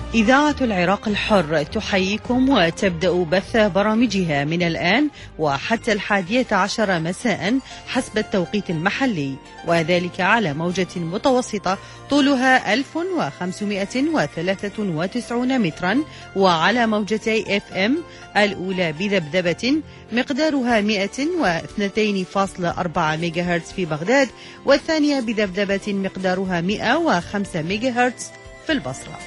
إذاعة العراق الحر تحييكم وتبدأ بث برامجها من الآن وحتى 11 مساء حسب التوقيت المحلي، وذلك على موجة متوسطة طولها 1593 مترا، وعلى موجتي FM الأولى بذبذبة مقدارها 102.4 ميجاهرتز في بغداد، والثانية بذبذبة مقدارها 105 ميجاهرتز في البصرة.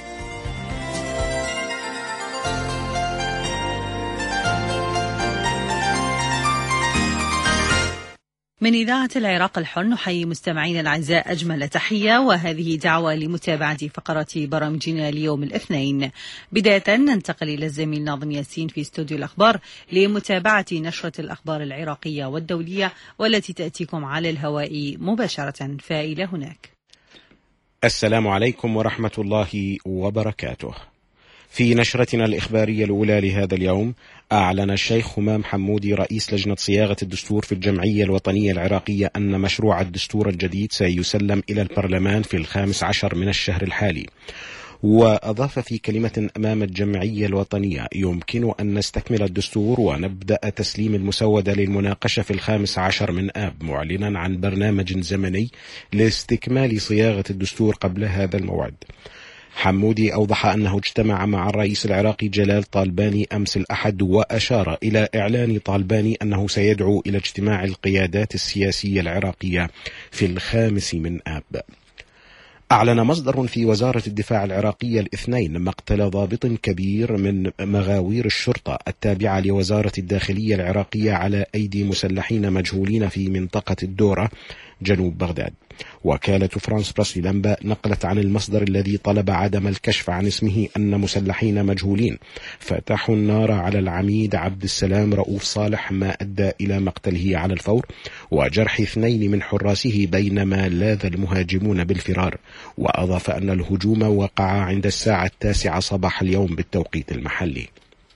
من إذاعة العراق الحر نحيي مستمعينا الأعزاء أجمل تحية، وهذه دعوة لمتابعة فقرات برامجنا اليوم الاثنين. بداية ننتقل إلى الزميل ناظم ياسين في استوديو الأخبار لمتابعة نشرة الأخبار العراقية والدولية والتي تأتيكم على الهواء مباشرة. فإلى هناك. السلام عليكم ورحمة الله وبركاته. في نشرتنا الإخبارية الأولى لهذا اليوم، أعلن الشيخ همام حمودي رئيس لجنة صياغة الدستور في الجمعية الوطنية العراقية أن مشروع الدستور الجديد سيسلم إلى البرلمان في 15 من الشهر الحالي. وأضاف في كلمة أمام الجمعية الوطنية: يمكن أن نستكمل الدستور ونبدأ تسليم المسودة للمناقشة في 15 من آب، معلنا عن برنامج زمني لاستكمال صياغة الدستور قبل هذا الموعد. حمودي أوضح أنه اجتمع مع الرئيس العراقي جلال طالباني أمس الأحد، وأشار إلى إعلان طالباني أنه سيدعو إلى اجتماع القيادات السياسية العراقية في 5 من آب. أعلن مصدر في وزارة الدفاع العراقية الاثنين مقتل ضابط كبير من مغاوير الشرطة التابعة لوزارة الداخلية العراقية على أيدي مسلحين مجهولين في منطقة الدورة جنوب بغداد. وكالة فرانس بريس للأنباء نقلت عن المصدر الذي طلب عدم الكشف عن اسمه أن مسلحين مجهولين فتحوا النار على العميد عبد السلام رؤوف صالح، ما أدى إلى مقتله على الفور وجرح 2 من حراسه بينما لاذ المهاجمون بالفرار. وأضاف أن الهجوم وقع عند الساعة 9 صباح اليوم بالتوقيت المحلي.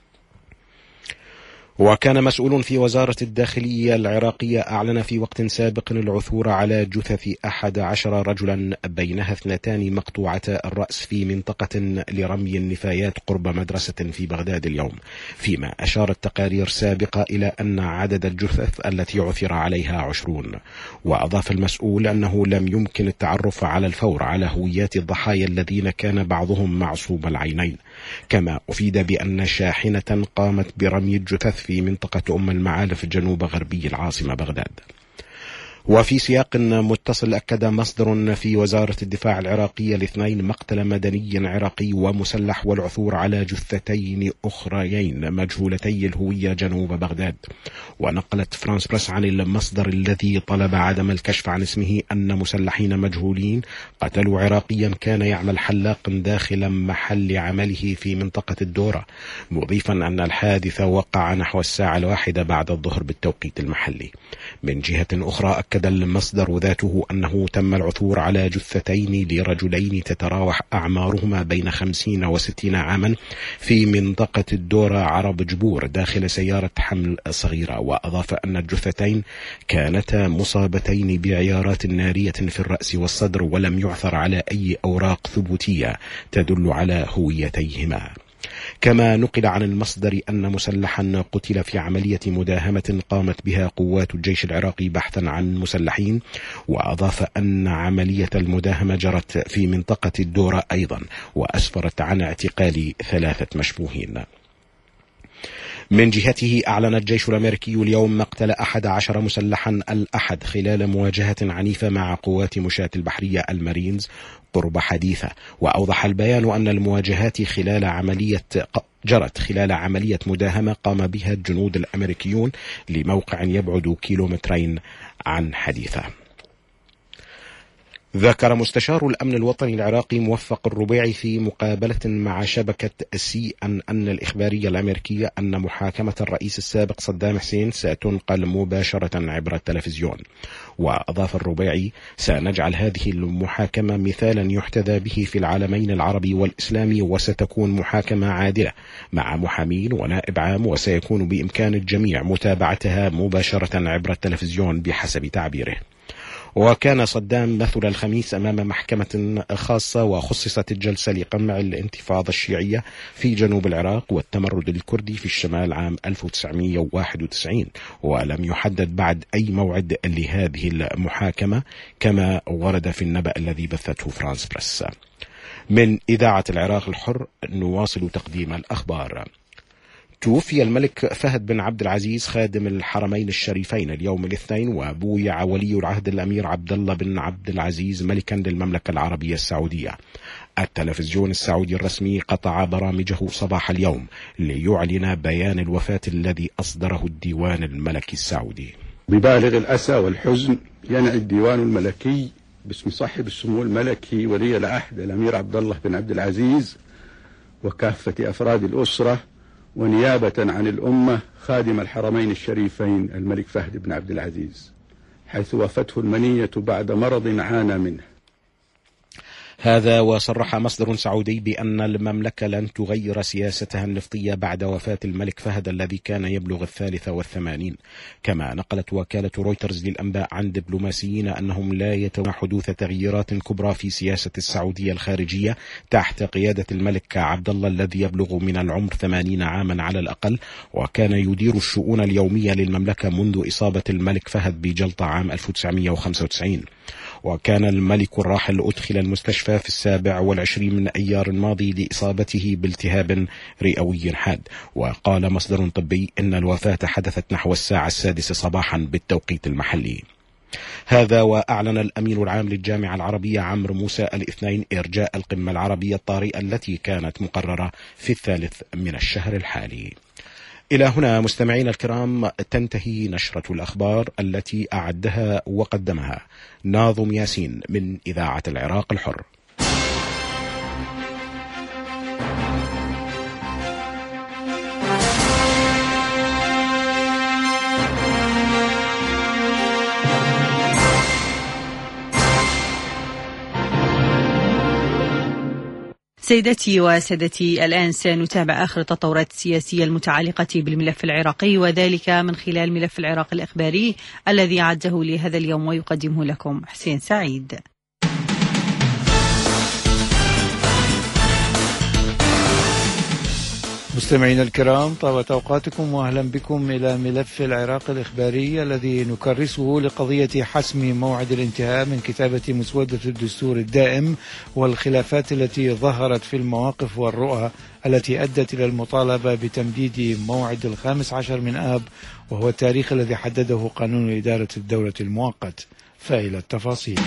وكان مسؤول في وزارة الداخلية العراقية أعلن في وقت سابق العثور على جثث 11 رجلا، بينها 2 مقطوعتا الرأس في منطقة لرمي النفايات قرب مدرسة في بغداد اليوم، فيما أشارت تقارير سابقة إلى أن عدد الجثث التي عثر عليها 20. وأضاف المسؤول أنه لم يمكن التعرف على الفور على هويات الضحايا الذين كان بعضهم معصوب العينين. كما أفيد بأن شاحنة قامت برمي الجثث في منطقة أم المعالف جنوب غربي العاصمة بغداد. وفي سياق متصل، أكد مصدر في وزارة الدفاع العراقية الاثنين مقتل مدني عراقي ومسلح والعثور على جثتين أخريين مجهولتي الهوية جنوب بغداد. ونقلت فرانس بريس عن المصدر الذي طلب عدم الكشف عن اسمه أن مسلحين مجهولين قتلوا عراقيا كان يعمل حلاق داخل محل عمله في منطقة الدورة، مضيفا أن الحادث وقع نحو الساعة 1 بعد الظهر بالتوقيت المحلي. من جهة أخرى، أكد المصدر ذاته أنه تم العثور على جثتين لرجلين تتراوح أعمارهما بين 50 و60 عاما في منطقة الدورة عرب جبور داخل سيارة حمل صغيرة. وأضاف أن الجثتين كانتا مصابتين بعيارات نارية في الرأس والصدر، ولم يعثر على أي أوراق ثبوتية تدل على هويتيهما. كما نقل عن المصدر أن مسلحا قتل في عملية مداهمة قامت بها قوات الجيش العراقي بحثا عن مسلحين. وأضاف أن عملية المداهمة جرت في منطقة الدورة أيضا، وأسفرت عن اعتقال 3 مشبوهين. من جهته، أعلن الجيش الأمريكي اليوم مقتل 11 مسلحا الأحد خلال مواجهة عنيفة مع قوات مشاة البحرية المارينز قرب حديثة. وأوضح البيان أن المواجهات جرت خلال عملية مداهمة قام بها الجنود الأمريكيون لموقع يبعد 2 كيلومترين عن حديثة. ذكر مستشار الأمن الوطني العراقي موفق الربيعي في مقابلة مع شبكة CNN الإخبارية الأمريكية أن محاكمة الرئيس السابق صدام حسين ستنقل مباشرة عبر التلفزيون. وأضاف الربيعي: سنجعل هذه المحاكمة مثالا يحتذى به في العالمين العربي والإسلامي، وستكون محاكمة عادلة مع محامين ونائب عام، وسيكون بإمكان الجميع متابعتها مباشرة عبر التلفزيون بحسب تعبيره. وكان صدام مثل الخميس أمام محكمة خاصة، وخصصت الجلسة لقمع الانتفاضة الشيعية في جنوب العراق والتمرد الكردي في الشمال عام 1991، ولم يحدد بعد أي موعد لهذه المحاكمة كما ورد في النبأ الذي بثته فرانس بريس. من إذاعة العراق الحر نواصل تقديم الأخبار. توفي الملك فهد بن عبد العزيز خادم الحرمين الشريفين اليوم الاثنين، وبويع ولي العهد الأمير عبد الله بن عبد العزيز ملكا للمملكة العربية السعودية. التلفزيون السعودي الرسمي قطع برامجه صباح اليوم ليعلن بيان الوفاة الذي أصدره الديوان الملكي السعودي. ببالغ الأسى والحزن ينعي الديوان الملكي باسم صاحب السمو الملكي ولي العهد الأمير عبد الله بن عبد العزيز وكافة أفراد الأسرة ونيابة عن الأمة خادم الحرمين الشريفين الملك فهد بن عبد العزيز، حيث وافته المنية بعد مرض عانى منه. هذا وصرح مصدر سعودي بأن المملكة لن تغير سياستها النفطية بعد وفاة الملك فهد الذي كان يبلغ 83. كما نقلت وكالة رويترز للأنباء عن دبلوماسيين أنهم لا يتوقعون حدوث تغييرات كبرى في سياسة السعودية الخارجية تحت قيادة الملك عبد الله الذي يبلغ من العمر 80 عاما على الأقل، وكان يدير الشؤون اليومية للمملكة منذ إصابة الملك فهد بجلطة عام 1995. وكان الملك الراحل أدخل المستشفى في 27 من أيار الماضي لإصابته بالتهاب رئوي حاد. وقال مصدر طبي إن الوفاة حدثت نحو الساعة 6 صباحا بالتوقيت المحلي. هذا وأعلن الأمين العام للجامعة العربية عمرو موسى الاثنين إرجاء القمة العربية الطارئة التي كانت مقررة في 3 من الشهر الحالي. إلى هنا مستمعينا الكرام تنتهي نشرة الأخبار التي أعدها وقدمها ناظم ياسين من إذاعة العراق الحر. سيدتي وسادتي، الآن سنتابع آخر التطورات السياسية المتعلقة بالملف العراقي، وذلك من خلال ملف العراق الإخباري الذي أعده لهذا اليوم ويقدمه لكم حسين سعيد. مستمعينا الكرام، طابت أوقاتكم وأهلا بكم إلى ملف العراق الإخباري الذي نكرسه لقضية حسم موعد الانتهاء من كتابة مسودة الدستور الدائم والخلافات التي ظهرت في المواقف والرؤى التي أدت إلى المطالبة بتمديد موعد 15 من آب، وهو التاريخ الذي حدده قانون إدارة الدولة المؤقت. فإلى التفاصيل.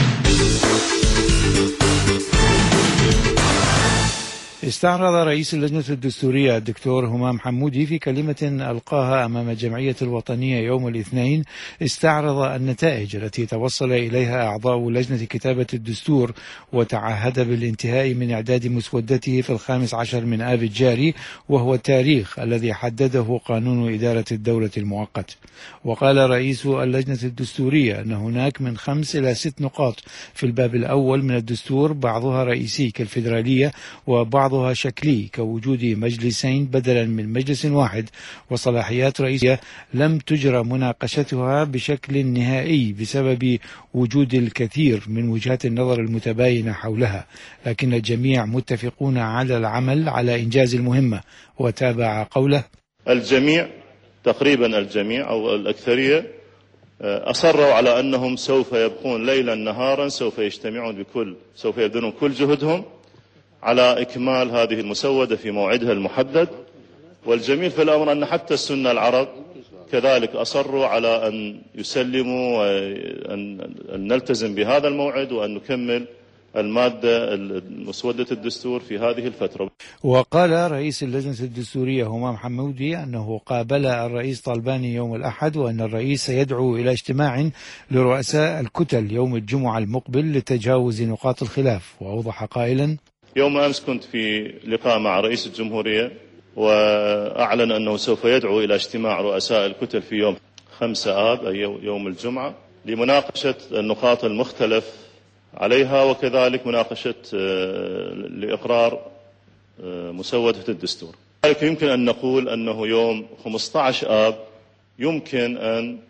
استعرض رئيس اللجنة الدستورية الدكتور همام حمودي في كلمة ألقاها أمام الجمعية الوطنية يوم الاثنين، استعرض النتائج التي توصل إليها أعضاء لجنة كتابة الدستور، وتعهد بالانتهاء من إعداد مسودته في 15 من آب الجاري، وهو التاريخ الذي حدده قانون إدارة الدولة المؤقت. وقال رئيس اللجنة الدستورية أن هناك من 5 إلى 6 نقاط في الباب الأول من الدستور، بعضها رئيسي كالفيدرالية وبعضها شكلي كوجود مجلسين بدلا من مجلس واحد، وصلاحيات رئيسية لم تجرى مناقشتها بشكل نهائي بسبب وجود الكثير من وجهات النظر المتباينة حولها، لكن الجميع متفقون على العمل على إنجاز المهمة. وتابع قوله: الجميع تقريبا الجميع أو الأكثرية أصروا على أنهم سوف يبقون ليلا نهارا، سوف يبذلون كل جهدهم على إكمال هذه المسودة في موعدها المحدد. والجميل في الأمر أن حتى السنة العرب كذلك أصروا على أن يسلموا وأن نلتزم بهذا الموعد وأن نكمل المادة مسودة الدستور في هذه الفترة. وقال رئيس اللجنة الدستورية همام حمودي أنه قابل الرئيس طلباني يوم الأحد، وأن الرئيس سيدعو إلى اجتماع لرؤساء الكتل يوم الجمعة المقبل لتجاوز نقاط الخلاف. وأوضح قائلا: يوم أمس كنت في لقاء مع رئيس الجمهورية، وأعلن أنه سوف يدعو إلى اجتماع رؤساء الكتل في يوم 5 آب أي يوم الجمعة لمناقشة النقاط المختلف عليها، وكذلك مناقشة لإقرار مسودة الدستور. لذلك يمكن أن نقول أنه يوم 15 آب يمكن أن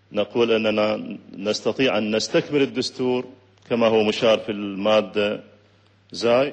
نقول أننا نستطيع أن نستكمل الدستور كما هو مشار في المادة زاي.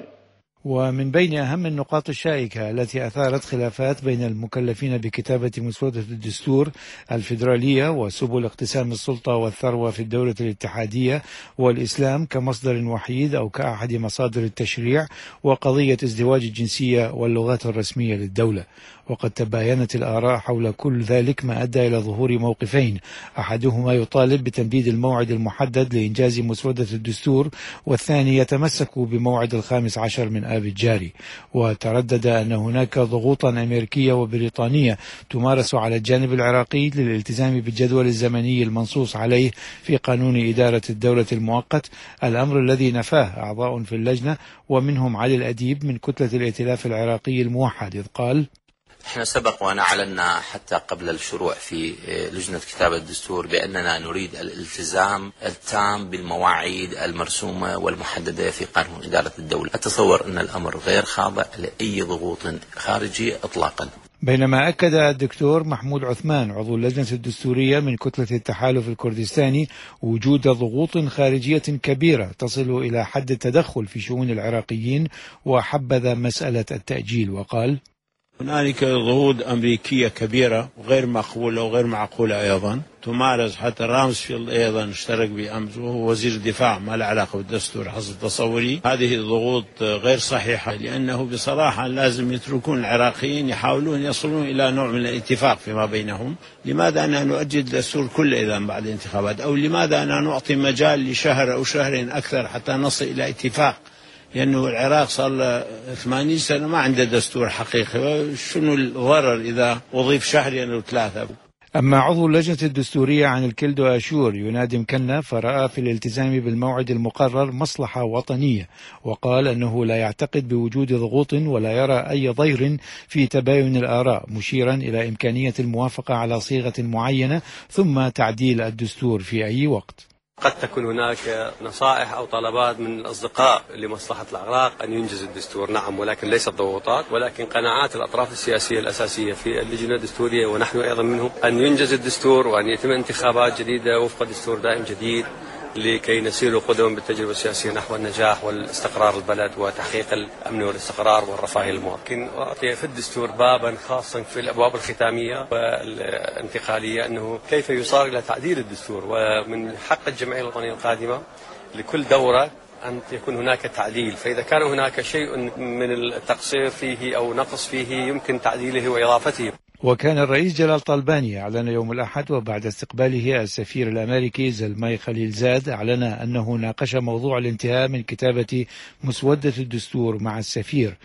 ومن بين أهم النقاط الشائكة التي أثارت خلافات بين المكلفين بكتابة مسودة الدستور الفيدرالية وسبل اقتسام السلطة والثروة في الدولة الاتحادية والإسلام كمصدر وحيد أو كأحد مصادر التشريع وقضية ازدواج الجنسية واللغات الرسمية للدولة. وقد تباينت الآراء حول كل ذلك ما أدى إلى ظهور موقفين، أحدهما يطالب بتمديد الموعد المحدد لإنجاز مسودة الدستور، والثاني يتمسك بموعد 15 من آب الجاري. وتردد أن هناك ضغوطا أمريكية وبريطانية تمارس على الجانب العراقي للالتزام بالجدول الزمني المنصوص عليه في قانون إدارة الدولة المؤقت، الأمر الذي نفاه أعضاء في اللجنة ومنهم علي الأديب من كتلة الائتلاف العراقي الموحد، إذ قال: احنا سبق وأنا أعلنا حتى قبل الشروع في لجنة كتابة الدستور بأننا نريد الالتزام التام بالمواعيد المرسومة والمحددة في قانون إدارة الدولة. أتصور أن الأمر غير خاضع لأي ضغوط خارجية إطلاقا. بينما أكد الدكتور محمود عثمان عضو اللجنة الدستورية من كتلة التحالف الكردستاني وجود ضغوط خارجية كبيرة تصل إلى حد التدخل في شؤون العراقيين، وحبذ مسألة التأجيل وقال: هنالك ضغوط أمريكية كبيرة وغير مقبولة وغير معقولة أيضا تمارس. حتى رامسفيلد أيضا اشترك بأمس وهو وزير الدفاع، ما له علاقة بالدستور حسب تصوري. هذه الضغوط غير صحيحة، لأنه بصراحة لازم يتركون العراقيين يحاولون يصلون إلى نوع من الاتفاق فيما بينهم. لماذا أن نؤجل الدستور كله إذا بعد الانتخابات؟ أو لماذا أن نعطي مجال لشهر أو شهرين أكثر حتى نصل إلى اتفاق؟ لأنه العراق صار له 80 سنة ما عنده دستور حقيقي، شنو الضرر إذا أضيف شهرين أو 3؟ أما عضو اللجنة الدستورية عن الكلدو أشور ينادي مكنا فرأى في الالتزام بالموعد المقرر مصلحة وطنية، وقال أنه لا يعتقد بوجود ضغوط ولا يرى أي ضير في تباين الآراء، مشيرا إلى إمكانية الموافقة على صيغة معينة ثم تعديل الدستور في أي وقت. قد تكون هناك نصائح أو طلبات من الأصدقاء لمصلحة العراق أن ينجز الدستور، نعم، ولكن ليست ضغوطات، ولكن قناعات الأطراف السياسية الأساسية في اللجنة الدستورية ونحن أيضا منهم أن ينجز الدستور وأن يتم انتخابات جديدة وفق دستور دائم جديد لكي نسير قدما بالتجربة السياسية نحو النجاح والاستقرار البلد وتحقيق الأمن والاستقرار والرفاه للمواطن. وأعطي في الدستور بابا خاصا في الأبواب الختامية والانتقالية أنه كيف يصار إلى تعديل الدستور، ومن حق الجمعية الوطنية القادمة لكل دورة أن يكون هناك تعديل، فإذا كان هناك شيء من التقصير فيه أو نقص فيه يمكن تعديله وإضافته. وكان الرئيس جلال طلباني أعلن يوم الأحد وبعد استقباله السفير الأمريكي زلماي خليلزاد أعلن أنه ناقش موضوع الانتهاء من كتابة مسودة الدستور مع السفير،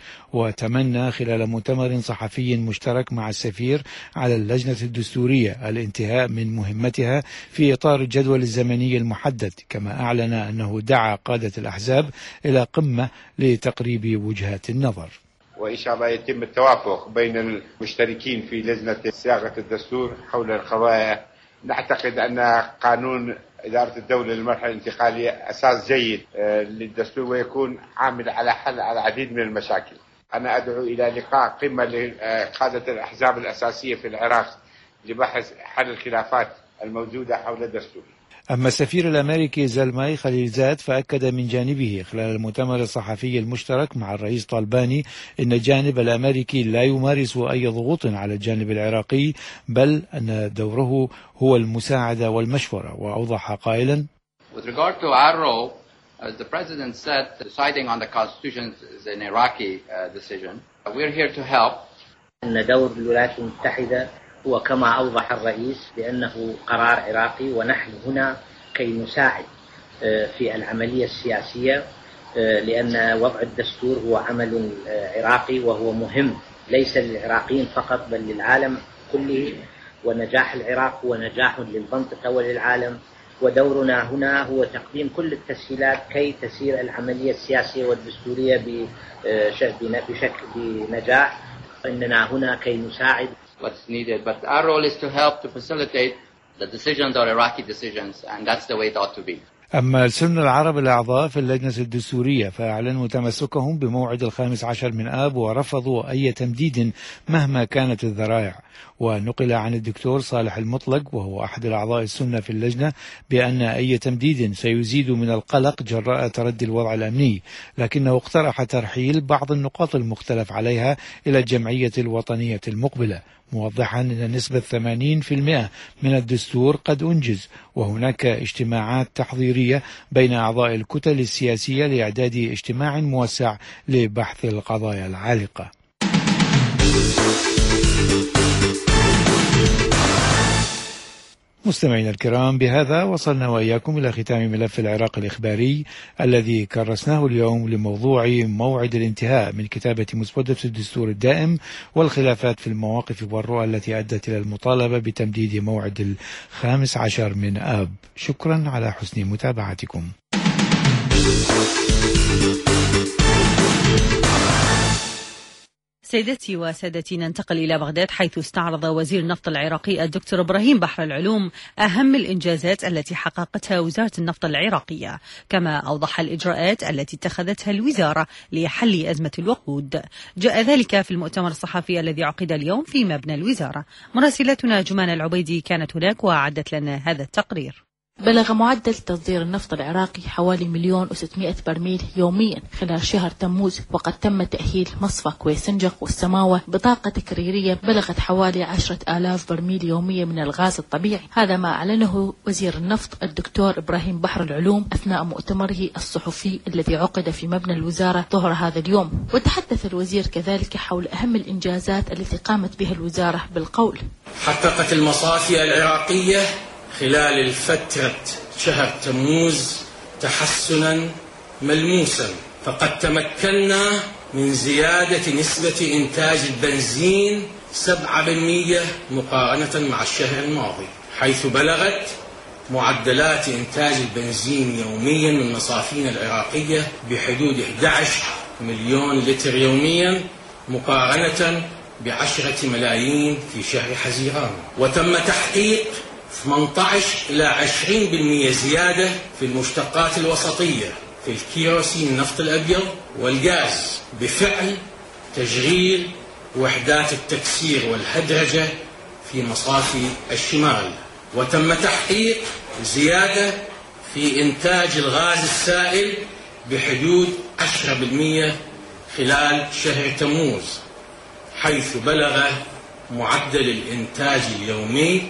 وتمنى خلال مؤتمر صحفي مشترك مع السفير على اللجنة الدستورية الانتهاء من مهمتها في إطار الجدول الزمني المحدد، كما أعلن أنه دعا قادة الأحزاب إلى قمة لتقريب وجهات النظر. وإن شاء الله يتم التوافق بين المشتركين في لجنة صياغة الدستور حول القضايا. نعتقد أن قانون إدارة الدولة للمرحلة الانتقالية أساس جيد للدستور ويكون عامل على حل العديد من المشاكل. أنا أدعو إلى لقاء قمة لقادة الأحزاب الأساسية في العراق لبحث حل الخلافات الموجودة حول الدستور. أما السفير الأمريكي زلماي خليلزاد فأكد من جانبه خلال المؤتمر الصحفي المشترك مع الرئيس طلباني أن الجانب الأمريكي لا يمارس أي ضغوط على الجانب العراقي، بل أن دوره هو المساعدة والمشورة، وأوضح قائلا: With regard to our role, as the President said, deciding on the Constitution is an Iraqi decision. We're here to help. أن دور الولايات المتحدة هو كما أوضح الرئيس بأنه قرار عراقي، ونحن هنا كي نساعد في العملية السياسية، لأن وضع الدستور هو عمل عراقي وهو مهم ليس للعراقيين فقط بل للعالم كله، ونجاح العراق هو نجاح للمنطقة وللعالم، ودورنا هنا هو تقديم كل التسهيلات كي تسير العملية السياسية والدستورية بشكل بنجاح. إننا هنا كي نساعد. What's needed, but our role is to help to facilitate the decisions or Iraqi decisions, and that's the way it ought to be. أما السنة العرب الأعضاء في اللجنة الدستورية فأعلنوا تمسكهم بموعد 15 من آب ورفضوا أي تمديد مهما كانت الذرائع. ونقل عن الدكتور صالح المطلق وهو أحد الأعضاء السنة في اللجنة بأن أي تمديد سيزيد من القلق جراء تردي الوضع الأمني، لكنه اقترح ترحيل بعض النقاط المختلف عليها إلى الجمعية الوطنية المقبلة، موضحا أن نسبة 80% من الدستور قد أنجز، وهناك اجتماعات تحضيرية بين أعضاء الكتل السياسية لإعداد اجتماع موسع لبحث القضايا العالقة. مستمعينا الكرام، بهذا وصلنا وإياكم إلى ختام ملف العراق الإخباري الذي كرسناه اليوم لموضوع موعد الانتهاء من كتابة مسودة الدستور الدائم والخلافات في المواقف والرؤى التي أدت إلى المطالبة بتمديد موعد 15 من آب. شكرا على حسن متابعتكم. سيدتي وسادتي، ننتقل إلى بغداد حيث استعرض وزير النفط العراقي الدكتور إبراهيم بحر العلوم أهم الإنجازات التي حققتها وزارة النفط العراقية، كما أوضح الإجراءات التي اتخذتها الوزارة لحل أزمة الوقود. جاء ذلك في المؤتمر الصحفي الذي عقد اليوم في مبنى الوزارة. مراسلتنا جمان العبيدي كانت هناك وأعدت لنا هذا التقرير. بلغ معدل تصدير النفط العراقي حوالي 1,600,000 برميل يوميا خلال شهر تموز، وقد تم تأهيل مصفى كويسنجق والسماوة بطاقة تكريرية بلغت حوالي 10,000 برميل يوميا من الغاز الطبيعي. هذا ما أعلنه وزير النفط الدكتور إبراهيم بحر العلوم أثناء مؤتمره الصحفي الذي عقد في مبنى الوزارة ظهر هذا اليوم. وتحدث الوزير كذلك حول أهم الإنجازات التي قامت بها الوزارة بالقول. حققت المصافي العراقية خلال الفترة شهر تموز تحسنا ملموسا، فقد تمكنا من زيادة نسبة إنتاج البنزين 7% مقارنة مع الشهر الماضي، حيث بلغت معدلات إنتاج البنزين يوميا من مصافينا العراقية بحدود 11 مليون لتر يوميا مقارنة ب10 ملايين في شهر حزيران. وتم تحقيق 18 إلى 20% زيادة في المشتقات الوسطية في الكيروسين النفط الأبيض والغاز بفعل تشغيل وحدات التكسير والهدرجة في مصافي الشمال. وتم تحقيق زيادة في إنتاج الغاز السائل بحدود 10% خلال شهر تموز، حيث بلغ معدل الإنتاج اليومي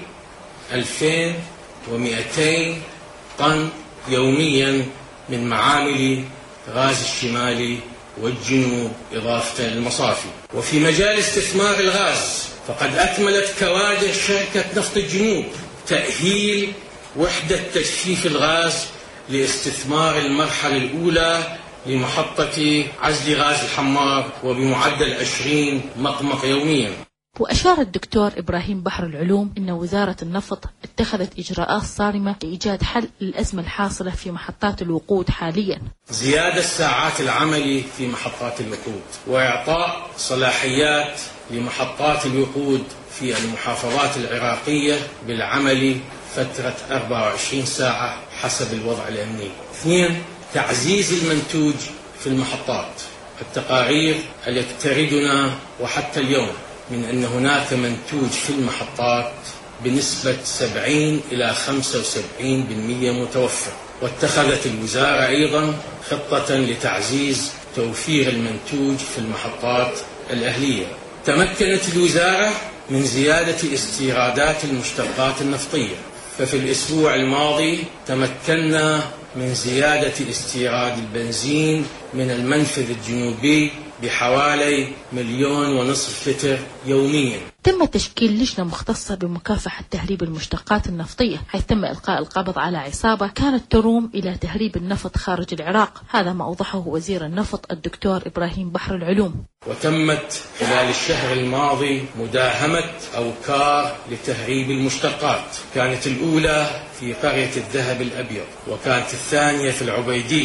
2200 طن يوميا من معامل غاز الشمال والجنوب إضافة للمصافي. وفي مجال استثمار الغاز فقد أكملت كوادر شركة نفط الجنوب تأهيل وحدة تجفيف الغاز لاستثمار المرحلة الأولى لمحطة عزل غاز الحمار وبمعدل 20 مقمق يوميا. وأشار الدكتور إبراهيم بحر العلوم أن وزارة النفط اتخذت إجراءات صارمة لإيجاد حل للأزمة الحاصلة في محطات الوقود حاليا. زيادة ساعات العمل في محطات الوقود، وإعطاء صلاحيات لمحطات الوقود في المحافظات العراقية بالعمل فترة 24 ساعة حسب الوضع الأمني. 2. تعزيز المنتوج في المحطات. التقارير التي تردنا وحتى اليوم من أن هناك منتوج في المحطات بنسبة 70 إلى 75% متوفر. واتخذت الوزارة أيضا خطة لتعزيز توفير المنتوج في المحطات الأهلية. تمكنت الوزارة من زيادة استيرادات المشتقات النفطية، ففي الأسبوع الماضي تمكنا من زيادة استيراد البنزين من المنفذ الجنوبي بحوالي 1.5 مليون لتر يوميا. تم تشكيل لجنة مختصة بمكافحة تهريب المشتقات النفطية، حيث تم إلقاء القبض على عصابة كانت تروم إلى تهريب النفط خارج العراق. هذا ما أوضحه وزير النفط الدكتور إبراهيم بحر العلوم. وتمت خلال الشهر الماضي مداهمة أوكار لتهريب المشتقات، كانت الأولى في قرية الذهب الأبيض، وكانت الثانية في العبيدي،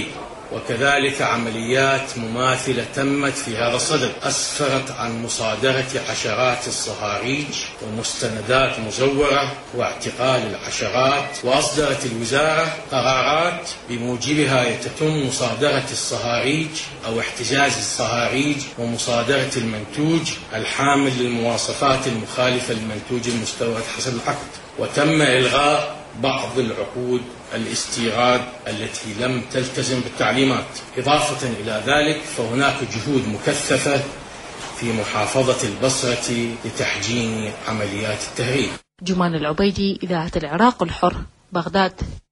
وكذلك عمليات مماثلة تمت في هذا الصدد أسفرت عن مصادرة عشرات الصهاريج ومستندات مزورة واعتقال العشرات، وأصدرت الوزارة قرارات بموجبها يتم مصادرة الصهاريج أو احتجاز الصهاريج ومصادرة المنتوج الحامل للمواصفات المخالفة للمنتوج المستورد حسب العقد. وتم إلغاء بعض العقود الاستيراد التي لم تلتزم بالتعليمات. إضافة إلى ذلك فهناك جهود مكثفة في محافظة البصرة لتحجيم عمليات التهريب. جمان العبيدي، إذاعة العراق الحر، بغداد.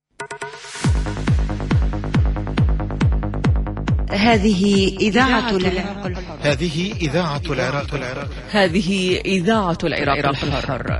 هذه إذاعة العراق الحر. هذه إذاعة العراق الحر. هذه إذاعة العراق الحر.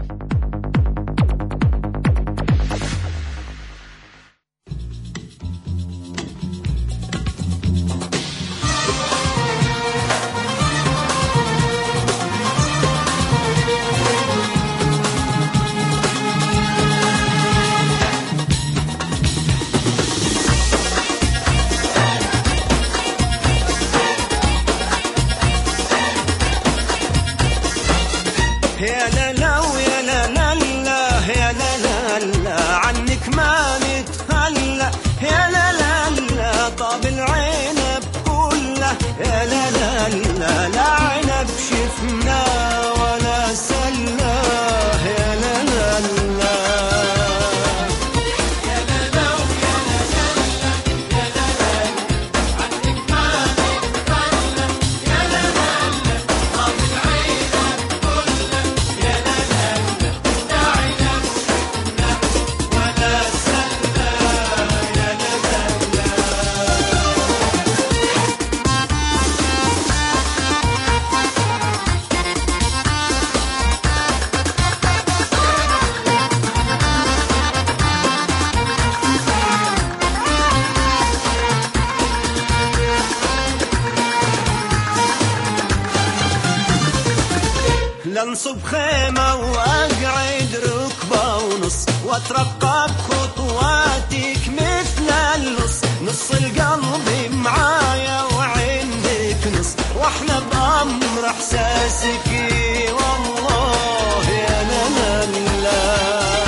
لنصب خيمة وأقعد ركبة ونص وأترقب خطواتك مثل اللص، نص القلب معايا وعندك نص، وإحنا بأمر إحساسك والله يا لا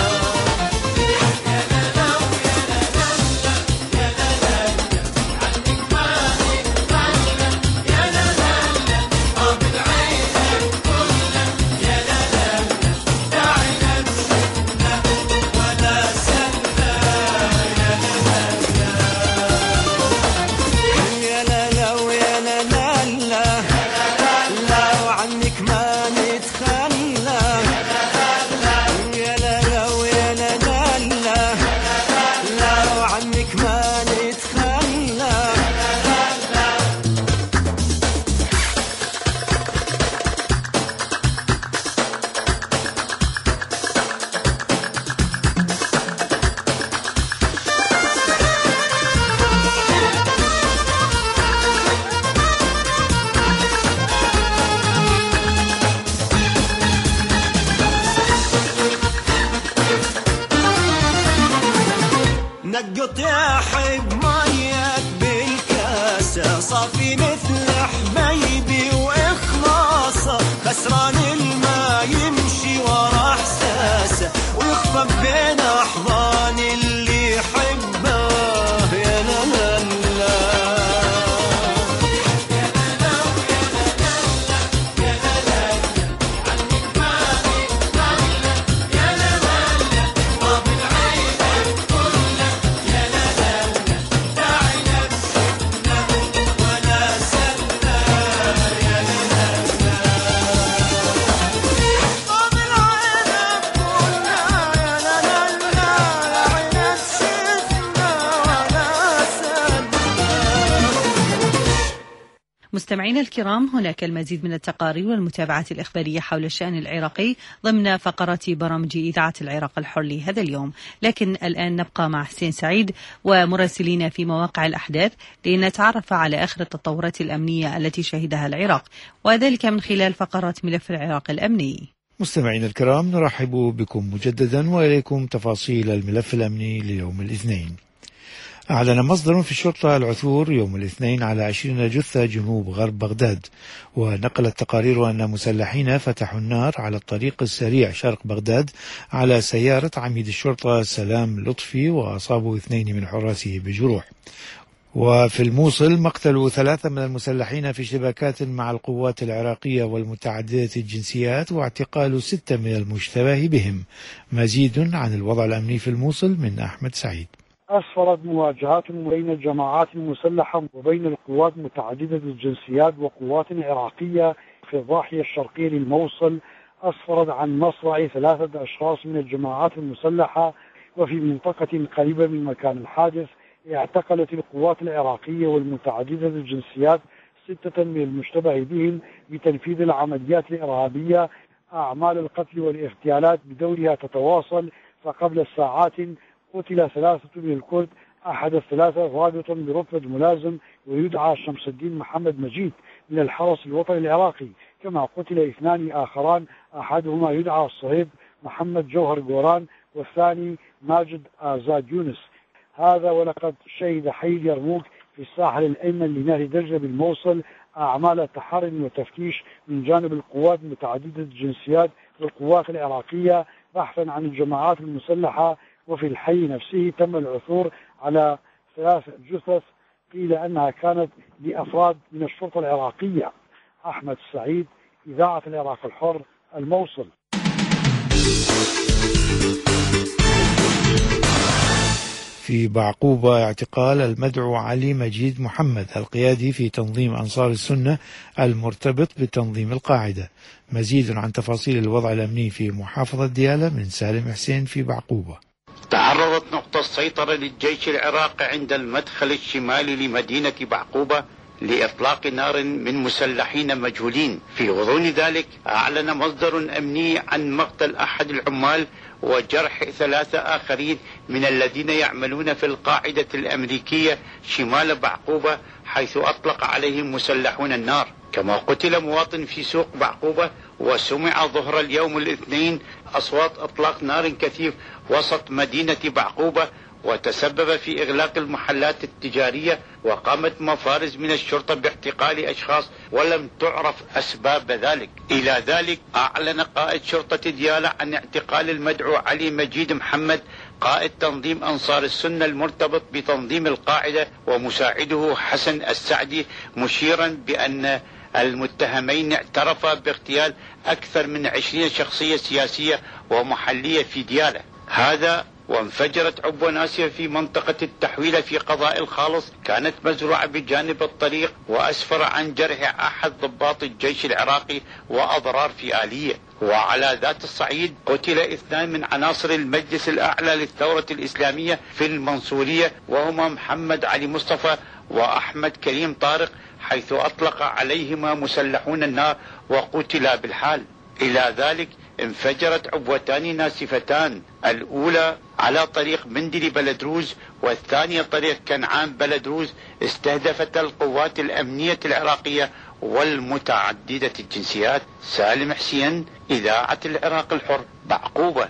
نقط يا حب ميك بالكاسة، صافي مثل حبيبي وإخلاصة، خسران الما يمشي ورا إحساسه ويخفى بين أحضان اللي يحبه يا لا مستمعينا الكرام، هناك المزيد من التقارير والمتابعات الإخبارية حول الشأن العراقي ضمن فقرات برامج إذاعة العراق الحر لهذا اليوم، لكن الآن نبقى مع حسين سعيد ومراسلين في مواقع الأحداث لنتعرف على آخر التطورات الأمنية التي شهدها العراق، وذلك من خلال فقرات ملف العراق الأمني. مستمعينا الكرام، نرحب بكم مجددا وإليكم تفاصيل الملف الأمني ليوم الاثنين. أعلن مصدر في الشرطة العثور يوم الاثنين على 20 جثة جنوب غرب بغداد، ونقلت تقارير أن مسلحين فتحوا النار على الطريق السريع شرق بغداد على سيارة عميد الشرطة سلام لطفي، وأصابوا 2 من حراسه بجروح. وفي الموصل مقتل 3 من المسلحين في اشتباكات مع القوات العراقية والمتعددة الجنسيات، واعتقال 6 من المشتبه بهم. مزيد عن الوضع الأمني في الموصل من أحمد سعيد. أسفرت مواجهات بين الجماعات المسلحة وبين القوات متعددة الجنسيات وقوات عراقية في الضاحية الشرقية للموصل، أسفرت عن مصرع 3 أشخاص من الجماعات المسلحة. وفي منطقة قريبة من مكان الحادث اعتقلت القوات العراقية والمتعددة الجنسيات 6 من المشتبه بهم بتنفيذ العمليات الإرهابية. أعمال القتل والاغتيالات بدورها تتواصل، فقبل ساعات قتل 3 من الكرد، أحد ال3 ضابط برتبة ملازم ويدعى شمس الدين محمد مجيد من الحرس الوطني العراقي، كما قتل 2 آخران، أحدهما يدعى الصهيب محمد جوهر قوران والثاني ماجد آزاد يونس. هذا ولقد شهد حي اليرموك في الساحل الأيمن لنهر دجلة بالموصل أعمال تحري وتفتيش من جانب القوات متعددة الجنسيات والقوات العراقية بحثا عن الجماعات المسلحة. وفي الحي نفسه تم العثور على 3 جثث قيل أنها كانت لأفراد من الشرطة العراقية. أحمد سعيد، إذاعة العراق الحر، الموصل. في بعقوبة اعتقال المدعو علي مجيد محمد القيادي في تنظيم أنصار السنة المرتبط بتنظيم القاعدة. مزيد عن تفاصيل الوضع الأمني في محافظة ديالى من سالم حسين في بعقوبة. تعرضت نقطة السيطرة للجيش العراقي عند المدخل الشمالي لمدينة بعقوبة لإطلاق نار من مسلحين مجهولين. في غضون ذلك أعلن مصدر أمني عن مقتل أحد العمال وجرح 3 آخرين من الذين يعملون في القاعدة الأمريكية شمال بعقوبة، حيث أطلق عليهم مسلحون النار. كما قتل مواطن في سوق بعقوبة، وسمع ظهر اليوم الاثنين أصوات إطلاق نار كثيف وسط مدينة بعقوبة، وتسبب في إغلاق المحلات التجارية، وقامت مفارز من الشرطة باعتقال أشخاص ولم تعرف أسباب ذلك. إلى ذلك أعلن قائد شرطة ديالى عن اعتقال المدعو علي مجيد محمد قائد تنظيم أنصار السنة المرتبط بتنظيم القاعدة ومساعده حسن السعدي، مشيرا بأن المتهمين اعترفا باغتيال أكثر من 20 شخصية سياسية ومحلية في ديالى. هذا وانفجرت عبوة ناسية في منطقة التحويلة في قضاء الخالص كانت مزروعة بجانب الطريق، وأسفر عن جرح أحد ضباط الجيش العراقي وأضرار في آلية. وعلى ذات الصعيد قتل 2 من عناصر المجلس الأعلى للثورة الإسلامية في المنصورية، وهما محمد علي مصطفى وأحمد كريم طارق، حيث أطلق عليهما مسلحون النار وقتلا بالحال. إلى ذلك انفجرت عبوتان ناسفتان، الأولى على طريق مندلي بلدروز والثانية طريق كنعان بلدروز، استهدفت القوات الأمنية العراقية والمتعددة الجنسيات. سالم حسين، إذاعة العراق الحر، بعقوبة.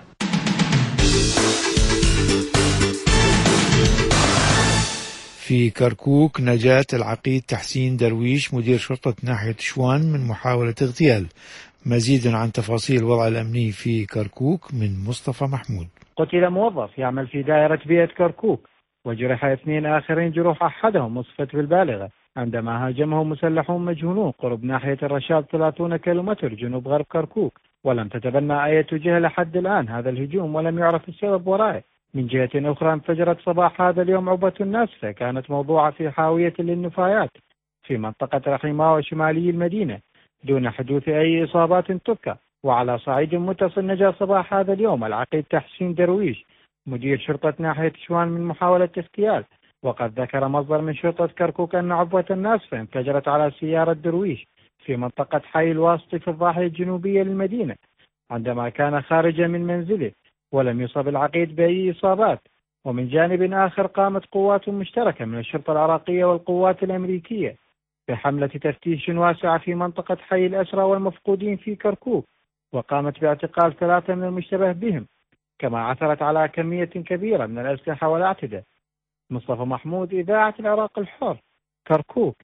في كركوك نجاة العقيد تحسين درويش مدير شرطة ناحية شوان من محاولة اغتيال. مزيد عن تفاصيل الوضع الأمني في كركوك من مصطفى محمود. قتل موظف يعمل في دائرة بيئة كركوك، وجرح 2 آخرين جروح أحدهم مصفت بالبالغة عندما هاجمه مسلحون مجهولون قرب ناحية الرشاد 30 كيلومتر جنوب غرب كركوك، ولم تتبنى أي جهة لحد الآن هذا الهجوم ولم يعرف السبب وراءه. من جهة أخرى انفجرت صباح هذا اليوم عبوة ناسفة كانت موضوعة في حاوية للنفايات في منطقة رحيماوة شمالي المدينة دون حدوث أي إصابات تذكر. وعلى صعيد متصل نجا صباح هذا اليوم العقيد تحسين درويش مدير شرطة ناحية شوان من محاولة اغتيال. وقد ذكر مصدر من شرطة كركوك أن عبوة ناسفة انفجرت على سيارة درويش في منطقة حي الواسطي في الضاحية الجنوبية للمدينة عندما كان خارجا من منزله، ولم يصب العقيد بأي إصابات. ومن جانب آخر قامت قوات مشتركة من الشرطة العراقية والقوات الأمريكية بحملة تفتيش واسعة في منطقة حي الأسرى والمفقودين في كركوك، وقامت باعتقال 3 من المشتبه بهم، كما عثرت على كمية كبيرة من الأسلحة والأعتدة. مصطفى محمود، إذاعة العراق الحر، كركوك.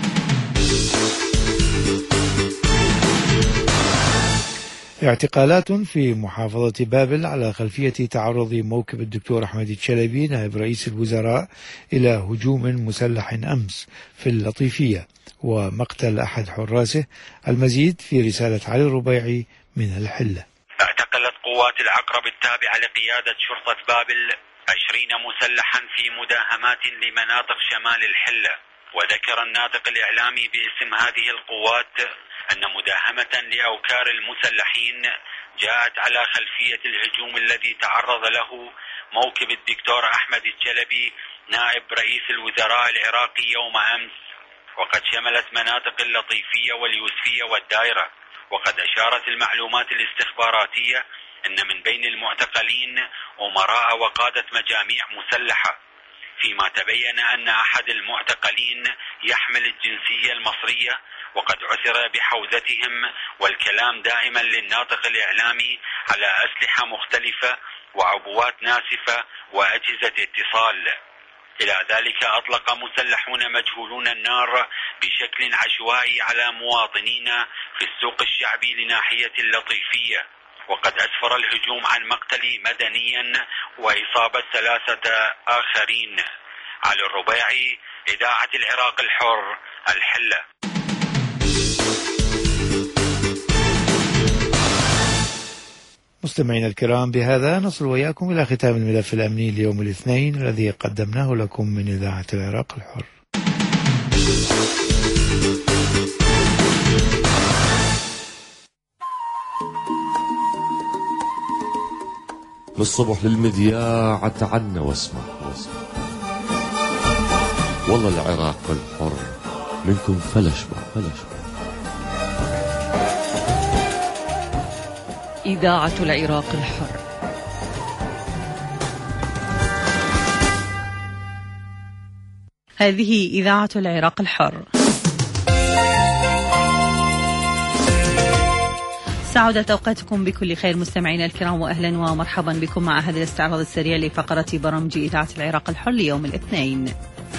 اعتقالات في محافظة بابل على خلفية تعرض موكب الدكتور أحمد الشلبي نائب رئيس الوزراء إلى هجوم مسلح أمس في اللطيفية ومقتل أحد حراسه. المزيد في رسالة علي الربيعي من الحلة. اعتقلت قوات العقرب التابعة لقيادة شرطة بابل 20 مسلحا في مداهمات لمناطق شمال الحلة. وذكر الناطق الإعلامي باسم هذه القوات أن مداهمة لأوكار المسلحين جاءت على خلفية الهجوم الذي تعرض له موكب الدكتور أحمد الشلبي نائب رئيس الوزراء العراقي يوم أمس، وقد شملت مناطق اللطيفية واليوسفية والدائرة. وقد أشارت المعلومات الاستخباراتية أن من بين المعتقلين أمراء وقادة مجاميع مسلحة، فيما تبين أن أحد المعتقلين يحمل الجنسية المصرية، وقد عثر بحوزتهم والكلام دائما للناطق الإعلامي على أسلحة مختلفة وعبوات ناسفة وأجهزة اتصال. إلى ذلك أطلق مسلحون مجهولون النار بشكل عشوائي على مواطنين في السوق الشعبي لناحية اللطيفية، وقد أسفر الهجوم عن مقتل مدنيا وإصابة 3 آخرين. علي الربيعي، إذاعة العراق الحر، الحلة. مستمعينا الكرام، بهذا نصل وياكم إلى ختام الملف الأمني ليوم الاثنين الذي قدمناه لكم من إذاعة العراق الحر. من الصبح للمذياع تعنا واسمع والله العراق الحر منكم فلش بع. إذاعة العراق الحر. هذه إذاعة العراق الحر. سعودت أوقاتكم بكل خير مستمعينا الكرام، وأهلا ومرحبا بكم مع هذا الاستعراض السريع لفقرة برامج إذاعة العراق الحر ليوم الاثنين.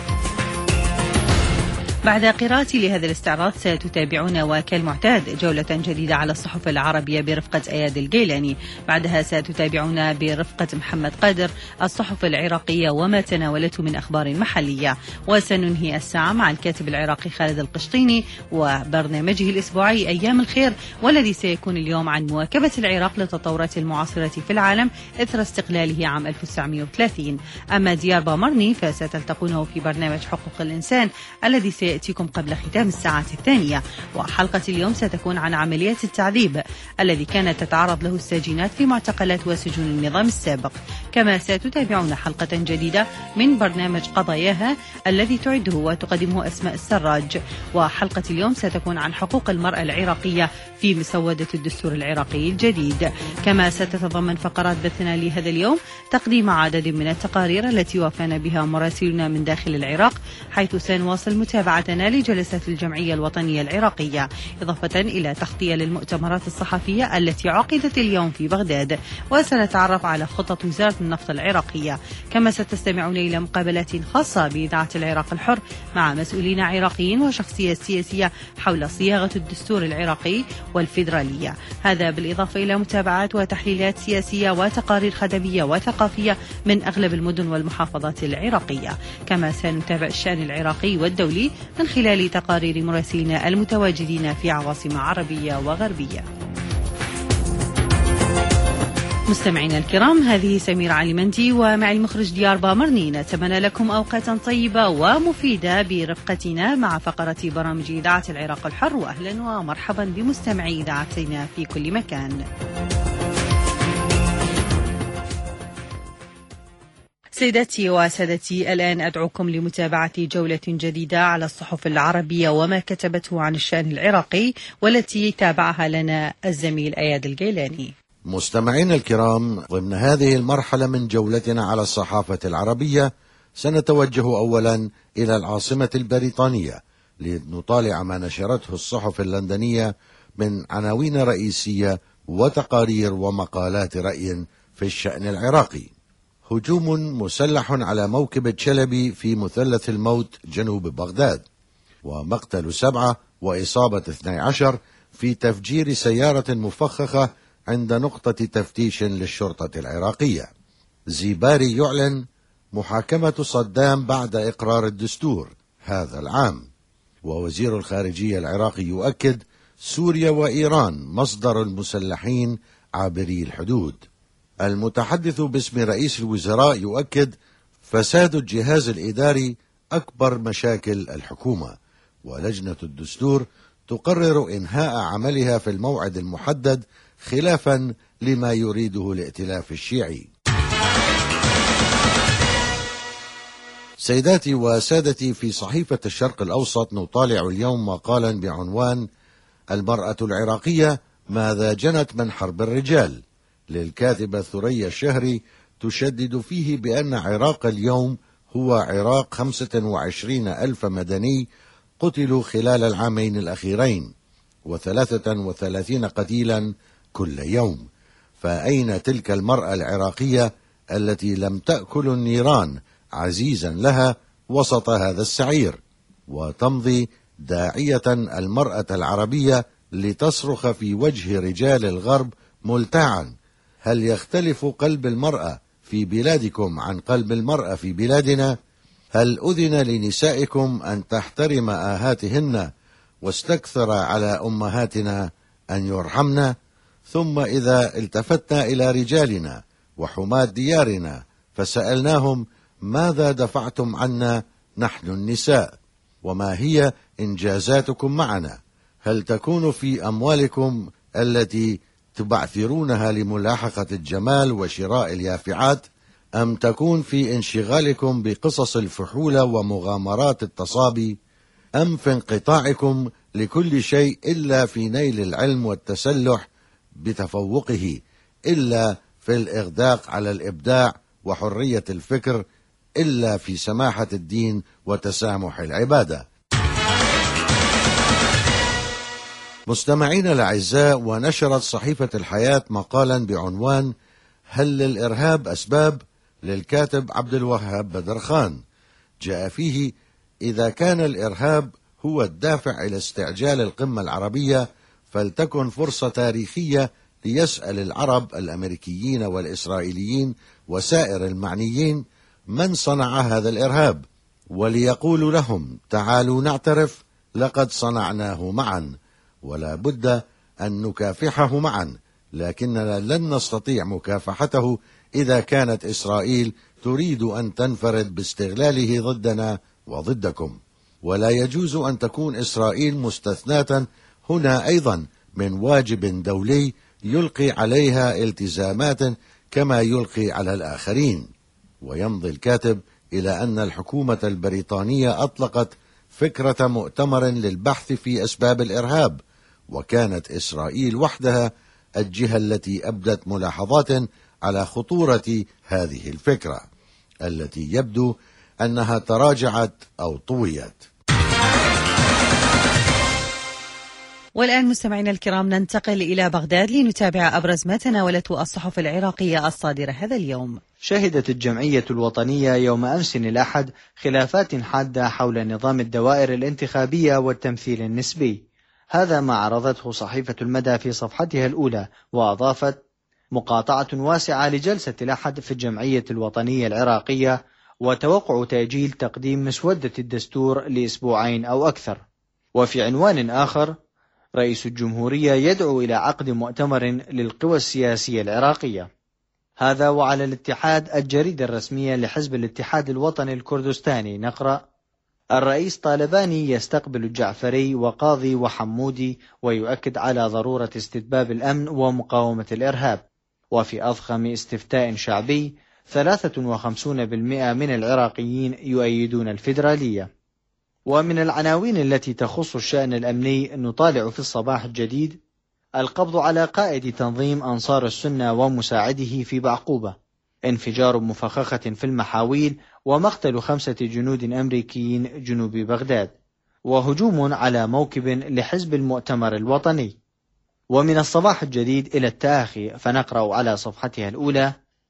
بعد قراءتي لهذا الاستعراض ستتابعون وكالمعتاد جولة جديدة على الصحف العربية برفقة أياد الجيلاني. بعدها ستتابعون برفقة محمد قادر الصحف العراقية وما تناولته من أخبار محلية. وسننهي الساعة مع الكاتب العراقي خالد القشطيني وبرنامجه الأسبوعي أيام الخير، والذي سيكون اليوم عن مواكبة العراق للتطورات المعاصرة في العالم إثر استقلاله عام 1930. أما ديار بامرني فستلتقونه في برنامج حقوق الإنسان الذي سيأتيكم قبل ختام الساعة الثانية. وحلقة اليوم ستكون عن عملية التعذيب الذي كانت تتعرض له الساجينات في معتقلات وسجون النظام السابق. كما ستتابعون حلقة جديدة من برنامج قضاياها الذي تعده وتقدمه أسماء السراج. وحلقة اليوم ستكون عن حقوق المرأة العراقية في مسودة الدستور العراقي الجديد. كما ستتضمن فقرات بثنا لهذا اليوم تقديم عدد من التقارير التي وافانا بها مراسلنا من داخل العراق، حيث سنواصل متابعتنا لجلسات الجمعية الوطنية العراقية، إضافة إلى تغطية للمؤتمرات الصحفية التي عقدت اليوم في بغداد. وسنتعرف على خطط وزارة النفط العراقية. كما ستستمعون إلى مقابلات خاصة بإذاعة العراق الحر مع مسؤولين عراقيين وشخصيات سياسية حول صياغة الدستور العراقي والفيدرالية. هذا بالإضافة إلى متابعات وتحليلات سياسية وتقارير خدمية وثقافية من أغلب المدن والمحافظات العراقية. كما سنتابع الشأن العراقي والدولي من خلال تقارير مراسلين المتواجدين في عواصم عربية وغربية. مستمعينا الكرام، هذه سميرة علي مندي ومع المخرج ديار بامرني. نتمنى لكم أوقاتا طيبة ومفيدة برفقتنا مع فقرة برامج إذاعة العراق الحر، وأهلا ومرحبا بمستمعي إذاعتنا في كل مكان. سيداتي وسادتي، الآن أدعوكم لمتابعة جولة جديدة على الصحف العربية وما كتبته عن الشأن العراقي، والتي تابعها لنا الزميل أياد الجيلاني. مستمعين الكرام، ضمن هذه المرحلة من جولتنا على الصحافة العربية سنتوجه أولا إلى العاصمة البريطانية لنطالع ما نشرته الصحف اللندنية من عناوين رئيسية وتقارير ومقالات رأي في الشأن العراقي. هجوم مسلح على موكب تشلبي في مثلث الموت جنوب بغداد، ومقتل 7 وإصابة 12 في تفجير سيارة مفخخة عند نقطة تفتيش للشرطة العراقية. زيباري يعلن محاكمة صدام بعد إقرار الدستور هذا العام. ووزير الخارجية العراقي يؤكد سوريا وإيران مصدر المسلحين عابري الحدود. المتحدث باسم رئيس الوزراء يؤكد فساد الجهاز الإداري أكبر مشاكل الحكومة، ولجنة الدستور تقرر إنهاء عملها في الموعد المحدد خلافا لما يريده الائتلاف الشيعي. سيداتي وسادتي، في صحيفة الشرق الأوسط نطالع اليوم مقالا بعنوان المرأة العراقية ماذا جنت من حرب الرجال، للكاتبة ثريا الشهري، تشدد فيه بأن عراق اليوم هو عراق 25,000 مدني قتلوا خلال العامين الأخيرين، و33 قتيلا كل يوم. فأين تلك المرأة العراقية التي لم تأكل النيران عزيزا لها وسط هذا السعير؟ وتمضي داعية المرأة العربية لتصرخ في وجه رجال الغرب ملتعا: هل يختلف قلب المرأة في بلادكم عن قلب المرأة في بلادنا؟ هل أذن لنسائكم أن تحترم آهاتهن واستكثر على أمهاتنا أن يرحمنا؟ ثم إذا التفتنا إلى رجالنا وحماة ديارنا فسألناهم ماذا دفعتم عنا نحن النساء؟ وما هي إنجازاتكم معنا؟ هل تكون في أموالكم التي تبعثرونها لملاحقة الجمال وشراء اليافعات، أم تكون في انشغالكم بقصص الفحولة ومغامرات التصابي، أم في انقطاعكم لكل شيء إلا في نيل العلم والتسلح بتفوقه، إلا في الإغداق على الإبداع وحرية الفكر، إلا في سماحة الدين وتسامح العبادة؟ مستمعين الأعزاء، ونشرت صحيفة الحياة مقالا بعنوان هل للإرهاب أسباب؟ للكاتب عبد الوهاب بدر خان. جاء فيه: إذا كان الإرهاب هو الدافع إلى استعجال القمة العربية، فلتكن فرصة تاريخية ليسأل العرب الأمريكيين والإسرائيليين وسائر المعنيين من صنع هذا الإرهاب، وليقولوا لهم تعالوا نعترف لقد صنعناه معا، ولا بد أن نكافحه معا، لكننا لن نستطيع مكافحته إذا كانت إسرائيل تريد أن تنفرد باستغلاله ضدنا وضدكم. ولا يجوز أن تكون إسرائيل مستثناة هنا أيضا من واجب دولي يلقي عليها التزامات كما يلقي على الآخرين. ويمضي الكاتب إلى أن الحكومة البريطانية أطلقت فكرة مؤتمر للبحث في أسباب الإرهاب، وكانت إسرائيل وحدها الجهة التي أبدت ملاحظات على خطورة هذه الفكرة التي يبدو أنها تراجعت أو طويت. والآن مستمعينا الكرام ننتقل إلى بغداد لنتابع أبرز ما تناولته الصحف العراقية الصادرة هذا اليوم. شهدت الجمعية الوطنية يوم أمس الأحد خلافات حادة حول نظام الدوائر الانتخابية والتمثيل النسبي. هذا ما عرضته صحيفة المدى في صفحتها الأولى، وأضافت: مقاطعة واسعة لجلسة الأحد في الجمعية الوطنية العراقية، وتوقع تأجيل تقديم مسودة الدستور لأسبوعين أو أكثر. وفي عنوان آخر: رئيس الجمهورية يدعو إلى عقد مؤتمر للقوى السياسية العراقية. هذا وعلى الاتحاد الجريدة الرسمية لحزب الاتحاد الوطني الكردستاني نقرأ: الرئيس طالباني يستقبل الجعفري وقاضي وحمودي، ويؤكد على ضرورة استتباب الأمن ومقاومة الإرهاب. وفي أضخم استفتاء شعبي 53% من العراقيين يؤيدون الفيدرالية. ومن العناوين التي تخص الشأن الأمني نطالع في الصباح الجديد: القبض على قائد تنظيم أنصار السنة ومساعده في بعقوبة، انفجار مفخخة في المحاويل، ومقتل 5 جنود أمريكيين جنوب بغداد، وهجوم على موكب لحزب المؤتمر الوطني. ومن الصباح الجديد إلى التآخي فنقرأ على صفحتها الأولى: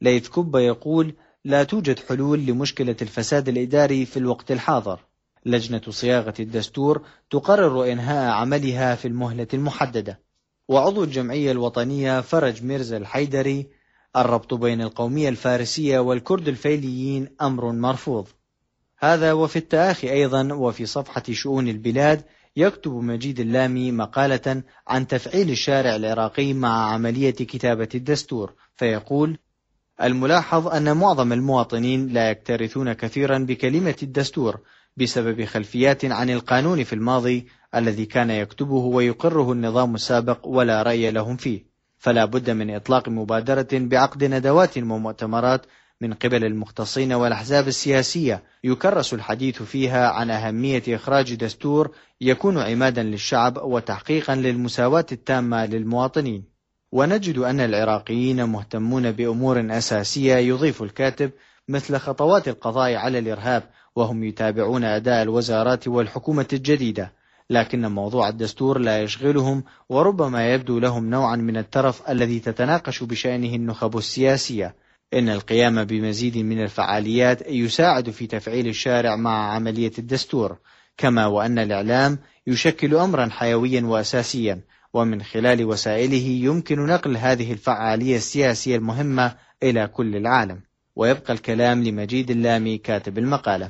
ليث كوبا يقول: لا توجد حلول لمشكلة الفساد الإداري في الوقت الحاضر. لجنة صياغة الدستور تقرر إنهاء عملها في المهلة المحددة. وعضو الجمعية الوطنية فرج ميرزا الحيدري: الربط بين القومية الفارسية والكرد الفيليين أمر مرفوض. هذا وفي التآخي أيضا. وفي صفحة شؤون البلاد يكتب مجيد اللامي مقالة عن تفعيل الشارع العراقي مع عملية كتابة الدستور، فيقول: الملاحظ أن معظم المواطنين لا يكترثون كثيرا بكلمة الدستور بسبب خلفيات عن القانون في الماضي الذي كان يكتبه ويقره النظام السابق ولا رأي لهم فيه، فلا بد من إطلاق مبادرة بعقد ندوات ومؤتمرات من قبل المختصين والأحزاب السياسية يكرس الحديث فيها عن أهمية إخراج دستور يكون عمادا للشعب وتحقيقا للمساواة التامة للمواطنين. ونجد أن العراقيين مهتمون بأمور أساسية، يضيف الكاتب، مثل خطوات القضاء على الإرهاب، وهم يتابعون أداء الوزارات والحكومة الجديدة، لكن موضوع الدستور لا يشغلهم، وربما يبدو لهم نوعا من الترف الذي تتناقش بشأنه النخب السياسية. إن القيام بمزيد من الفعاليات يساعد في تفعيل الشارع مع عملية الدستور، كما وأن الإعلام يشكل أمرا حيويا وأساسيا، ومن خلال وسائله يمكن نقل هذه الفعالية السياسية المهمة إلى كل العالم. ويبقى الكلام لمجيد اللامي كاتب المقالة.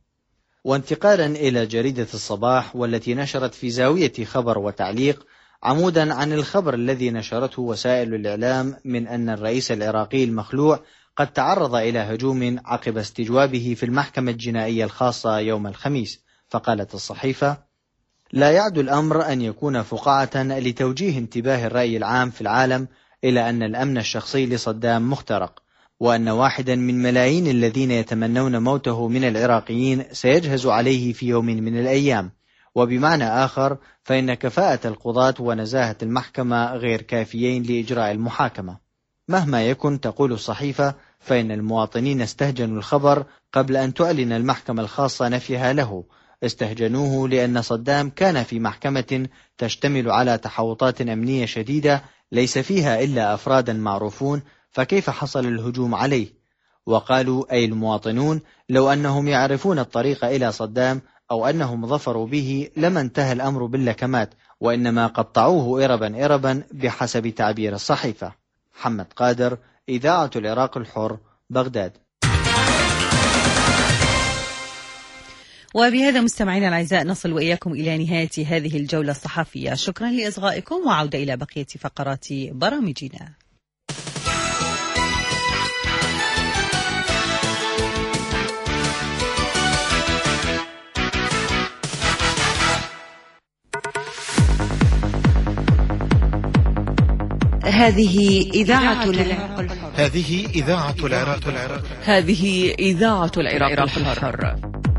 وانتقالا إلى جريدة الصباح، والتي نشرت في زاوية خبر وتعليق عمودا عن الخبر الذي نشرته وسائل الإعلام من أن الرئيس العراقي المخلوع قد تعرض إلى هجوم عقب استجوابه في المحكمة الجنائية الخاصة يوم الخميس. فقالت الصحيفة: لا يعد الأمر أن يكون فقاعة لتوجيه انتباه الرأي العام في العالم إلى أن الأمن الشخصي لصدام مخترق، وأن واحدا من ملايين الذين يتمنون موته من العراقيين سيجهز عليه في يوم من الأيام. وبمعنى آخر فإن كفاءة القضاة ونزاهة المحكمة غير كافيين لإجراء المحاكمة. مهما يكن، تقول الصحيفة، فإن المواطنين استهجنوا الخبر قبل أن تعلن المحكمة الخاصة نفيها له. استهجنوه لأن صدام كان في محكمة تشتمل على تحوطات أمنية شديدة ليس فيها إلا أفرادا معروفون، فكيف حصل الهجوم عليه؟ وقالوا أي المواطنون: لو أنهم يعرفون الطريق إلى صدام أو أنهم ظفروا به لما انتهى الأمر باللكمات، وإنما قطعوه إربا إربا بحسب تعبير الصحيفة. محمد قادر، إذاعة العراق الحر، بغداد. وبهذا مستمعينا الأعزاء نصل وإياكم إلى نهاية هذه الجولة الصحفية. شكرا لإصغائكم، وعودة إلى بقية فقرات برامجنا. هذه إذاعة العراق الحر. هذه إذاعة العراق الحر. هذه إذاعة العراق الحر.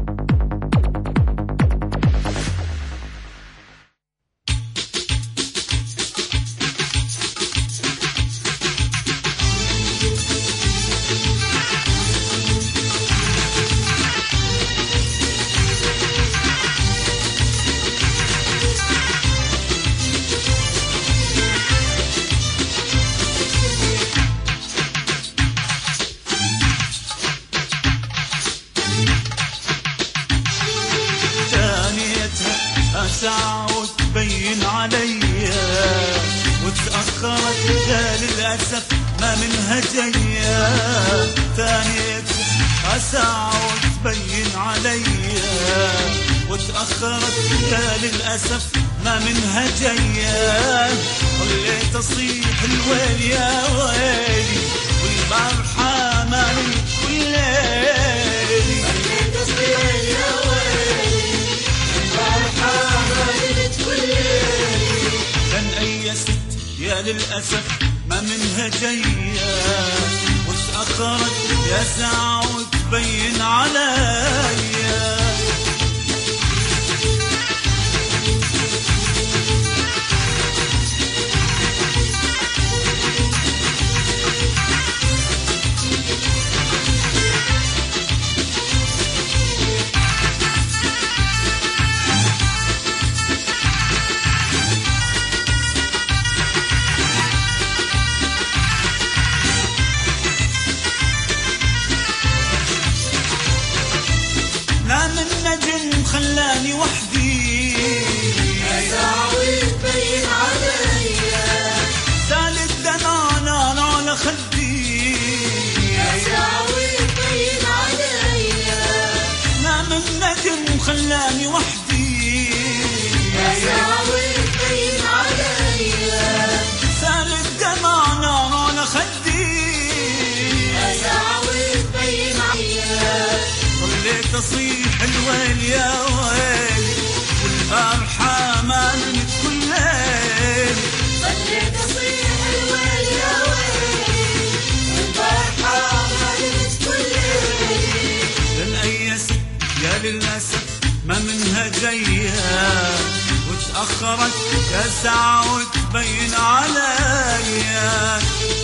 ساعة وتبين عليا وتأخرت، لا للأسف ما منها جاية. ثانية ساعة وتبين عليا وتأخرت، لا للأسف ما منها جاية. خليت أصيح الويل يا ويلي والبارحة ما نمت كل ليلي. خليت أصيح يا ويلي والبارحة ما نمت كل ليلي. لن أي ست يا للأسف ما منها جاية وتأخرت يا ساعة وتبين عليا. للأسف ما منها جاية، وتأخرت يا ساعة وتبين عليا.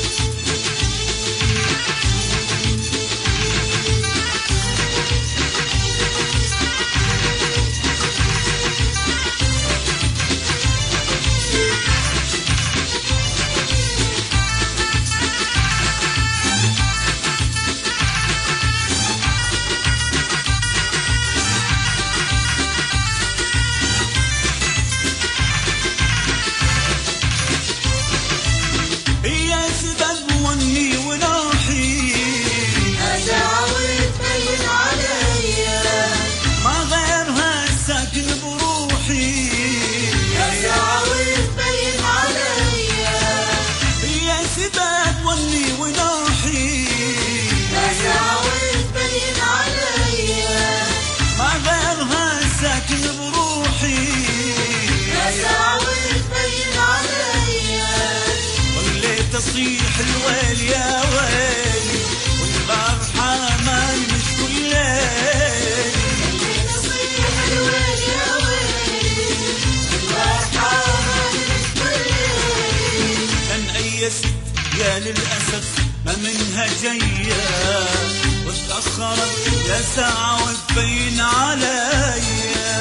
تصيح الويل يا ويلي والبارحة ما مش كل ليل. تصيح الويل يا ويلي والبارحة ما مش كل ليل. كان أي ست يا للأسف ما منها جاية، وتأخرت يا ساعة وتبين عليا.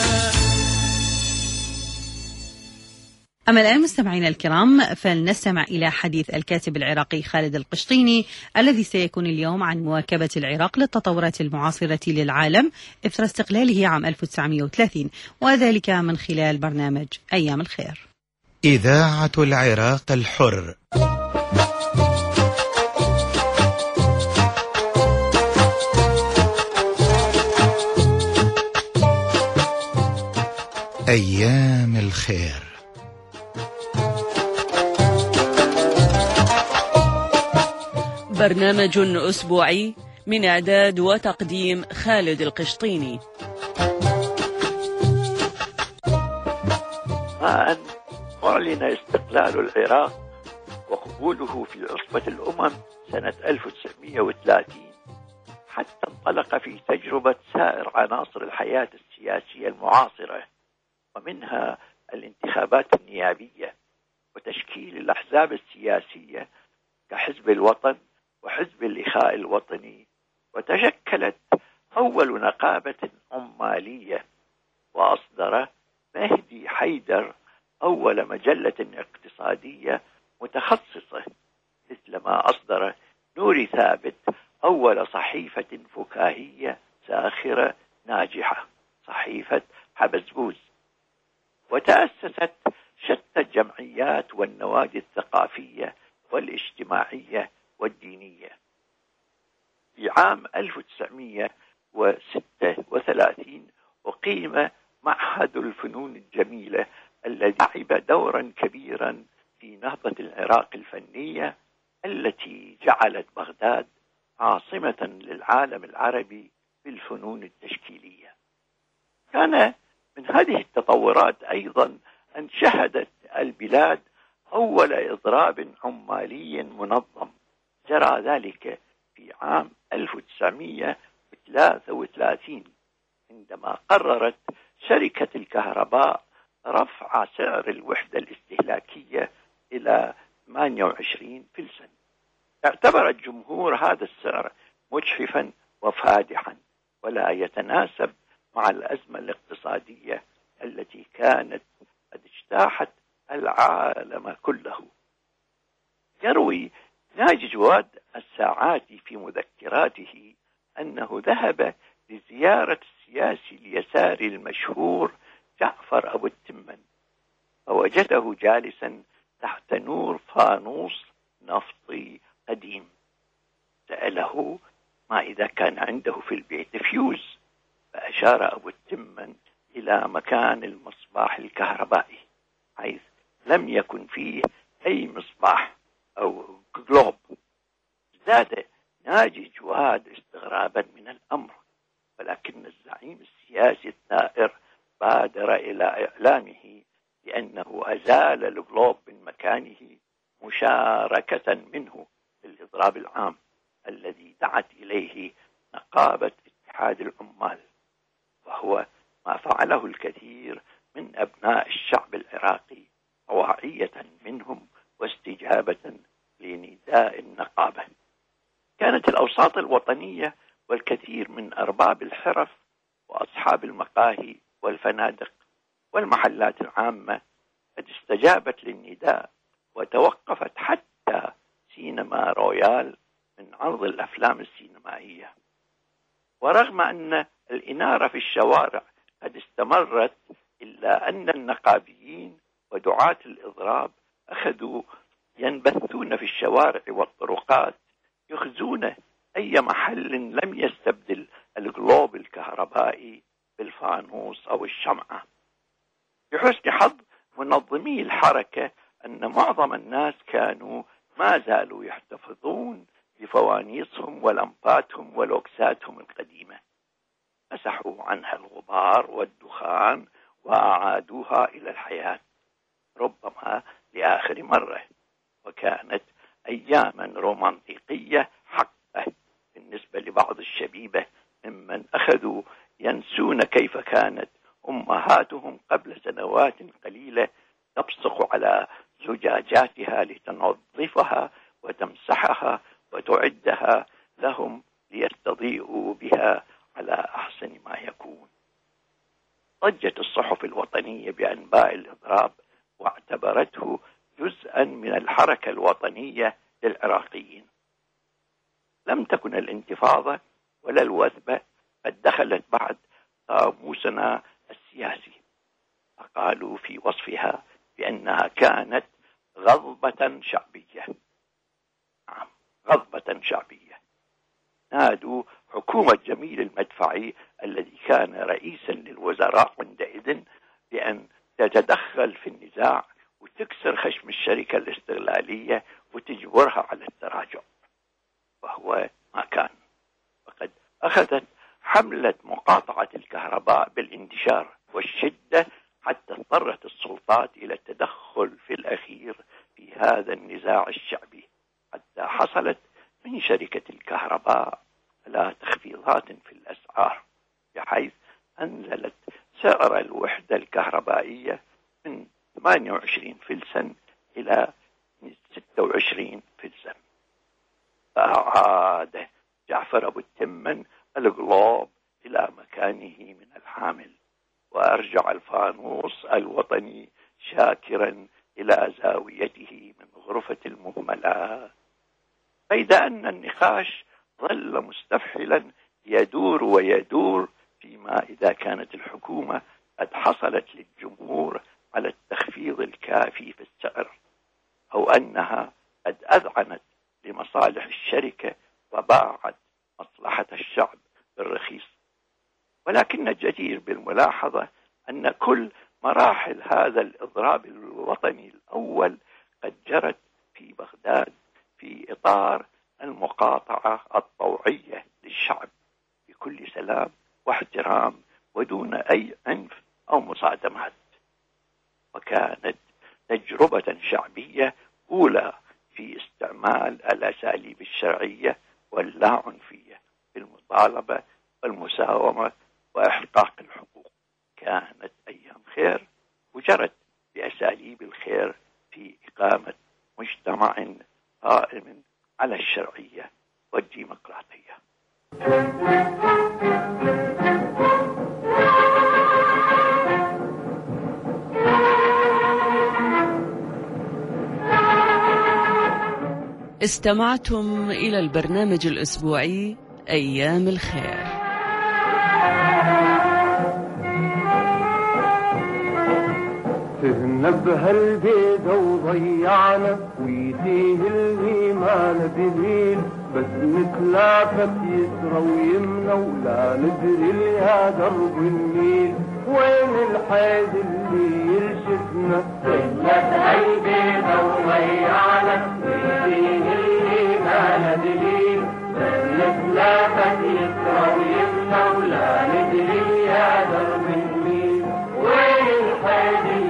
أما الآن مستمعينا الكرام فلنستمع إلى حديث الكاتب العراقي خالد القشطيني الذي سيكون اليوم عن مواكبة العراق للتطورات المعاصرة للعالم إثر استقلاله عام 1930، وذلك من خلال برنامج أيام الخير. إذاعة العراق الحر. أيام الخير. برنامج أسبوعي من إعداد وتقديم خالد القشطيني. أن أعلن استقلال العراق وقبوله في عصبة الأمم سنة 1930 حتى انطلق في تجربة سائر عناصر الحياة السياسية المعاصرة، ومنها الانتخابات النيابية وتشكيل الأحزاب السياسية كحزب الوطن وحزب الإخاء الوطني، وتشكلت أول نقابة عمالية، وأصدر مهدي حيدر أول مجلة اقتصادية متخصصة، مثلما أصدر نوري ثابت أول صحيفة فكاهية ساخرة ناجحة، صحيفة حبزبوز. وتأسست شتى الجمعيات والنوادي الثقافية والاجتماعية والدينية. في عام 1936 أقيم معهد الفنون الجميلة الذي لعب دورا كبيرا في نهضة العراق الفنية التي جعلت بغداد عاصمة للعالم العربي بالفنون التشكيلية. كان من هذه التطورات أيضا أن شهدت البلاد أول إضراب عمالي منظم، جرى ذلك في عام 1933 عندما قررت شركة الكهرباء رفع سعر الوحدة الاستهلاكية إلى 28 فلسا. اعتبر الجمهور هذا السعر مجحفا وفادحا ولا يتناسب مع الأزمة الاقتصادية التي كانت قد اجتاحت العالم كله. يروي ناجي جواد الساعاتي في مذكراته أنه ذهب لزيارة السياسي اليساري المشهور جعفر أبو التمن، فوجده جالسا تحت نور فانوس نفطي قديم. سأله ما إذا كان عنده في البيت فيوز، فأشار أبو التمن إلى مكان المصباح الكهربائي حيث لم يكن فيه أي مصباح أو جلوب. زاد ناجي جواد استغرابا من الأمر، ولكن الزعيم السياسي الثائر بادر إلى إعلامه بأنه أزال الجلوب من مكانه مشاركة منه في الإضراب العام الذي دعت إليه نقابة اتحاد العمال. وهو ما فعله الكثير من أبناء الشعب العراقي واعية منهم واستجابة لنداء النقابة. كانت الأوساط الوطنية والكثير من أرباب الحرف وأصحاب المقاهي والفنادق والمحلات العامة قد استجابت للنداء وتوقفت حتى سينما رويال من عرض الأفلام السينمائية. ورغم أن الإنارة في الشوارع قد استمرت، إلا أن النقابيين ودعاة الإضراب أخذوا ينبثون في الشوارع والطرقات، يخزون أي محل لم يستبدل الجلوب الكهربائي بالفانوس أو الشمعة. بحسن حظ منظمي الحركة أن معظم الناس كانوا ما زالوا يحتفظون بفوانيسهم ولمباتهم ولوكساتهم القديمة، مسحوا عنها الغبار والدخان وأعادوها إلى الحياة، ربما لآخر مرة. وكانت أياما رومانطيقية حقا بالنسبة لبعض الشبيبة ممن أخذوا ينسون كيف كانت أمهاتهم قبل سنوات قليلة تبصق على زجاجاتها لتنظفها وتمسحها وتعدها لهم ليستضيئوا بها على أحسن ما يكون. ضجت الصحف الوطنية بأنباء الإضراب واعتبرته جزءا من الحركة الوطنية للعراقيين. لم تكن الانتفاضة ولا الوثبة قد دخلت بعد قاموسنا السياسي، فقالوا في وصفها بأنها كانت غضبة شعبية. نعم، غضبة شعبية. نادوا حكومة جميل المدفعي الذي كان رئيسا للوزراء عندئذ بأن تتدخل في النزاع وتكسر خشم الشركة الاستغلالية وتجبرها على التراجع، وهو ما كان. وقد أخذت حملة مقاطعة الكهرباء بالانتشار والشدة حتى اضطرت السلطات إلى التدخل في الأخير في هذا النزاع الشعبي، حتى حصلت من شركة الكهرباء على تخفيضات في الأسعار، بحيث أنزلت سعر الوحدة الكهربائية من 28 فلسا إلى 26 فلسا. فأعاد جعفر أبو التمن الجلوب إلى مكانه من الحامل، وأرجع الفانوس الوطني شاكرا إلى زاويته من غرفة المهملات، بيد أن النقاش ظل مستفحلا يدور ويدور فيما إذا كانت الحكومة قد حصلت للجمهور على التخفيض الكافي في السعر، أو أنها قد أذعنت لمصالح الشركة وباعت مصلحة الشعب بالرخيص. ولكن الجدير بالملاحظة أن كل مراحل هذا الإضراب الوطني الأول قد جرت في بغداد في إطار المقاطعة الطوعية للشعب بكل سلام واحترام ودون أي عنف أو مصادمات. وكانت تجربة شعبية أولى في استعمال الأساليب الشرعية واللاعنفية في المطالبة والمساومة وإحقاق الحقوق. كانت أيام خير وجرت بأساليب الخير في إقامة مجتمع قائم على الشرعية والديمقراطية. استمعتم إلى البرنامج الأسبوعي أيام الخير. تهنا بهالبيضة وضيعنا ويديه الإيمان دليل، بس نتلافت يسرى ويمنى ولا ندري يا درب النيل وين الحيد اللي يرشدنا. تهنا بهالبيضة وضيعنا ويديه الإيمان دليل، بس نتلافت يسرى ويمنى ولا ندري يا درب النيل وين الحيد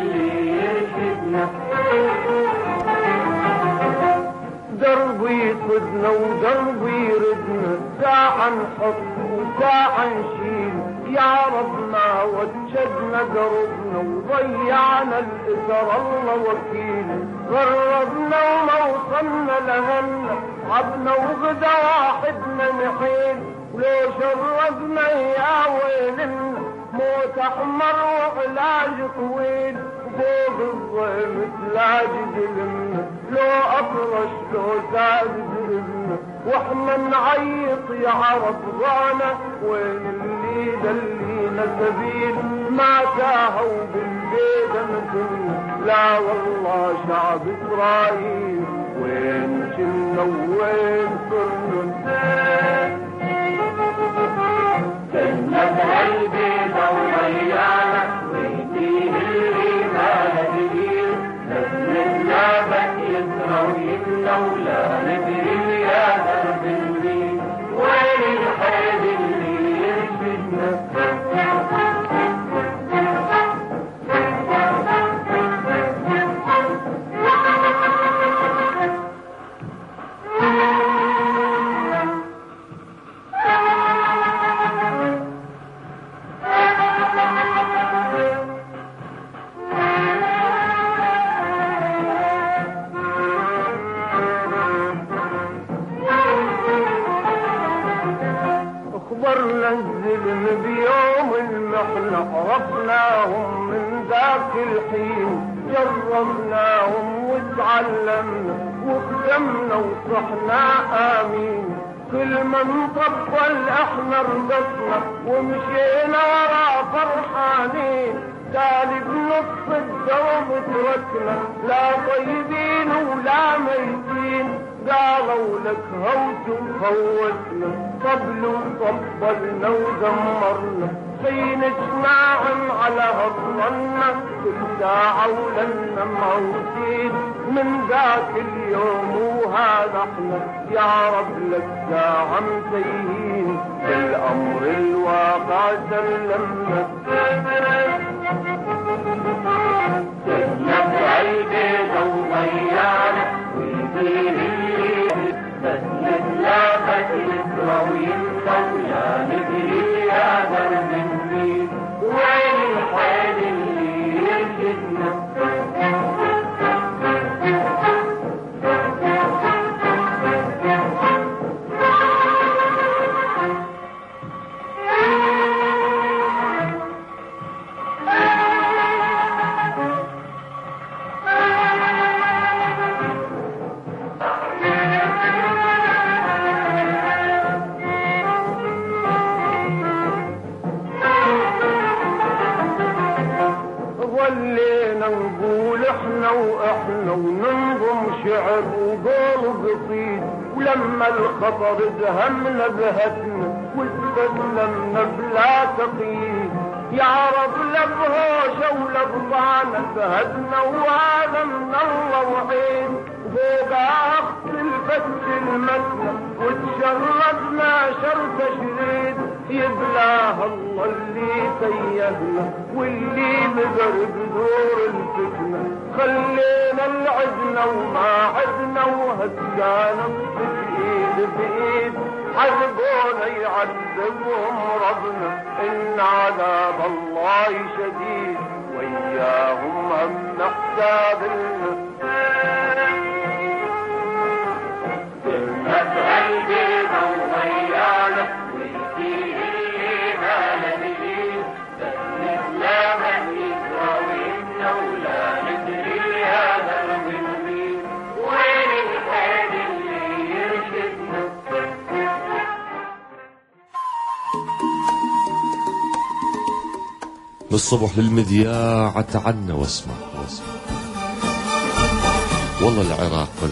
درب يسودنا ودرب يردنا، ساعة نحط وساعة نشيل، يا رب ما وجدنا دربنا وضيعنا الإثر الله وكيل، غربنا وما وصلنا لهنا، عبنا وغدا واحدنا نحيل، ولو شردنا يا ويلنا موت احمر وعلاج طويل، فوق الظلم تلاج ظلمنا، لو اطرش لو زاد ظلمنا، واحنا نعيط يا عرب ضانا، وين اللي دلينا سبيل، ما تاهوا بالبيت مثلنا، لا والله شعب اسرائيل، وين كنا وين صرنا، كنا بقلبي ضويانا، ويديه اللي ما ندري، نزلنا بك يسرى ويمنا، ولا ندري يا درب الدين، وين الحيد اللي يرشدنا، الظلم بيوم المحنة، عرفناهم من ذاك الحين، جربناهم وتعلمنا وخدمنا وصحنا آمين، كل ما نطبل احنا رقصنا ومشينا ورا فرحانين، قال بنص الدرب تركنا، لا طيبين ولا ميتين، قالوا لك هوت وخوتنا، طبل وطبلنا ودمرنا، حين اجماعا على هضرنا، كل ساعة ولنا موتين، من ذاك اليوم وهذا احنا، يا رب لك ساعة متيهين، بالأمر الواقع سلمنا، سلمنا بقلبي ضويانا، ويديه اللي بس نتلاقى يسرى ويمنى، ويا ندري يا درب الدين، وين الحيل اللي يرشدنا، نقول احنا واحنا وننظم شعر وقول قصيد، ولما الخطر دهمنا بهتنا واستسلمنا بلا تقييد، يا رب لا بهوشه ولا بطعنه بهدنا، وهذا من الله وعين، فوق اخت البت المسنا وتشردنا شر تشريد، يبلاها الله اللي سيهنا واللي بضرب دور الفتنة، خلينا العدنا وما عدنا وهدانا بإيد بإيد، عذبونا يعذبهم ربنا، إن عذاب الله شديد، وإياهم هم حساب لنا، كلمة قلبي ضويانا، ويديه اللي ما ندري، بس الإسلام يسرى ويمنى، ولا ندري يا درب الدين، وين الحيل اللي يرشدنا. بالصبح للمذياع تعنا واسمع والله العراق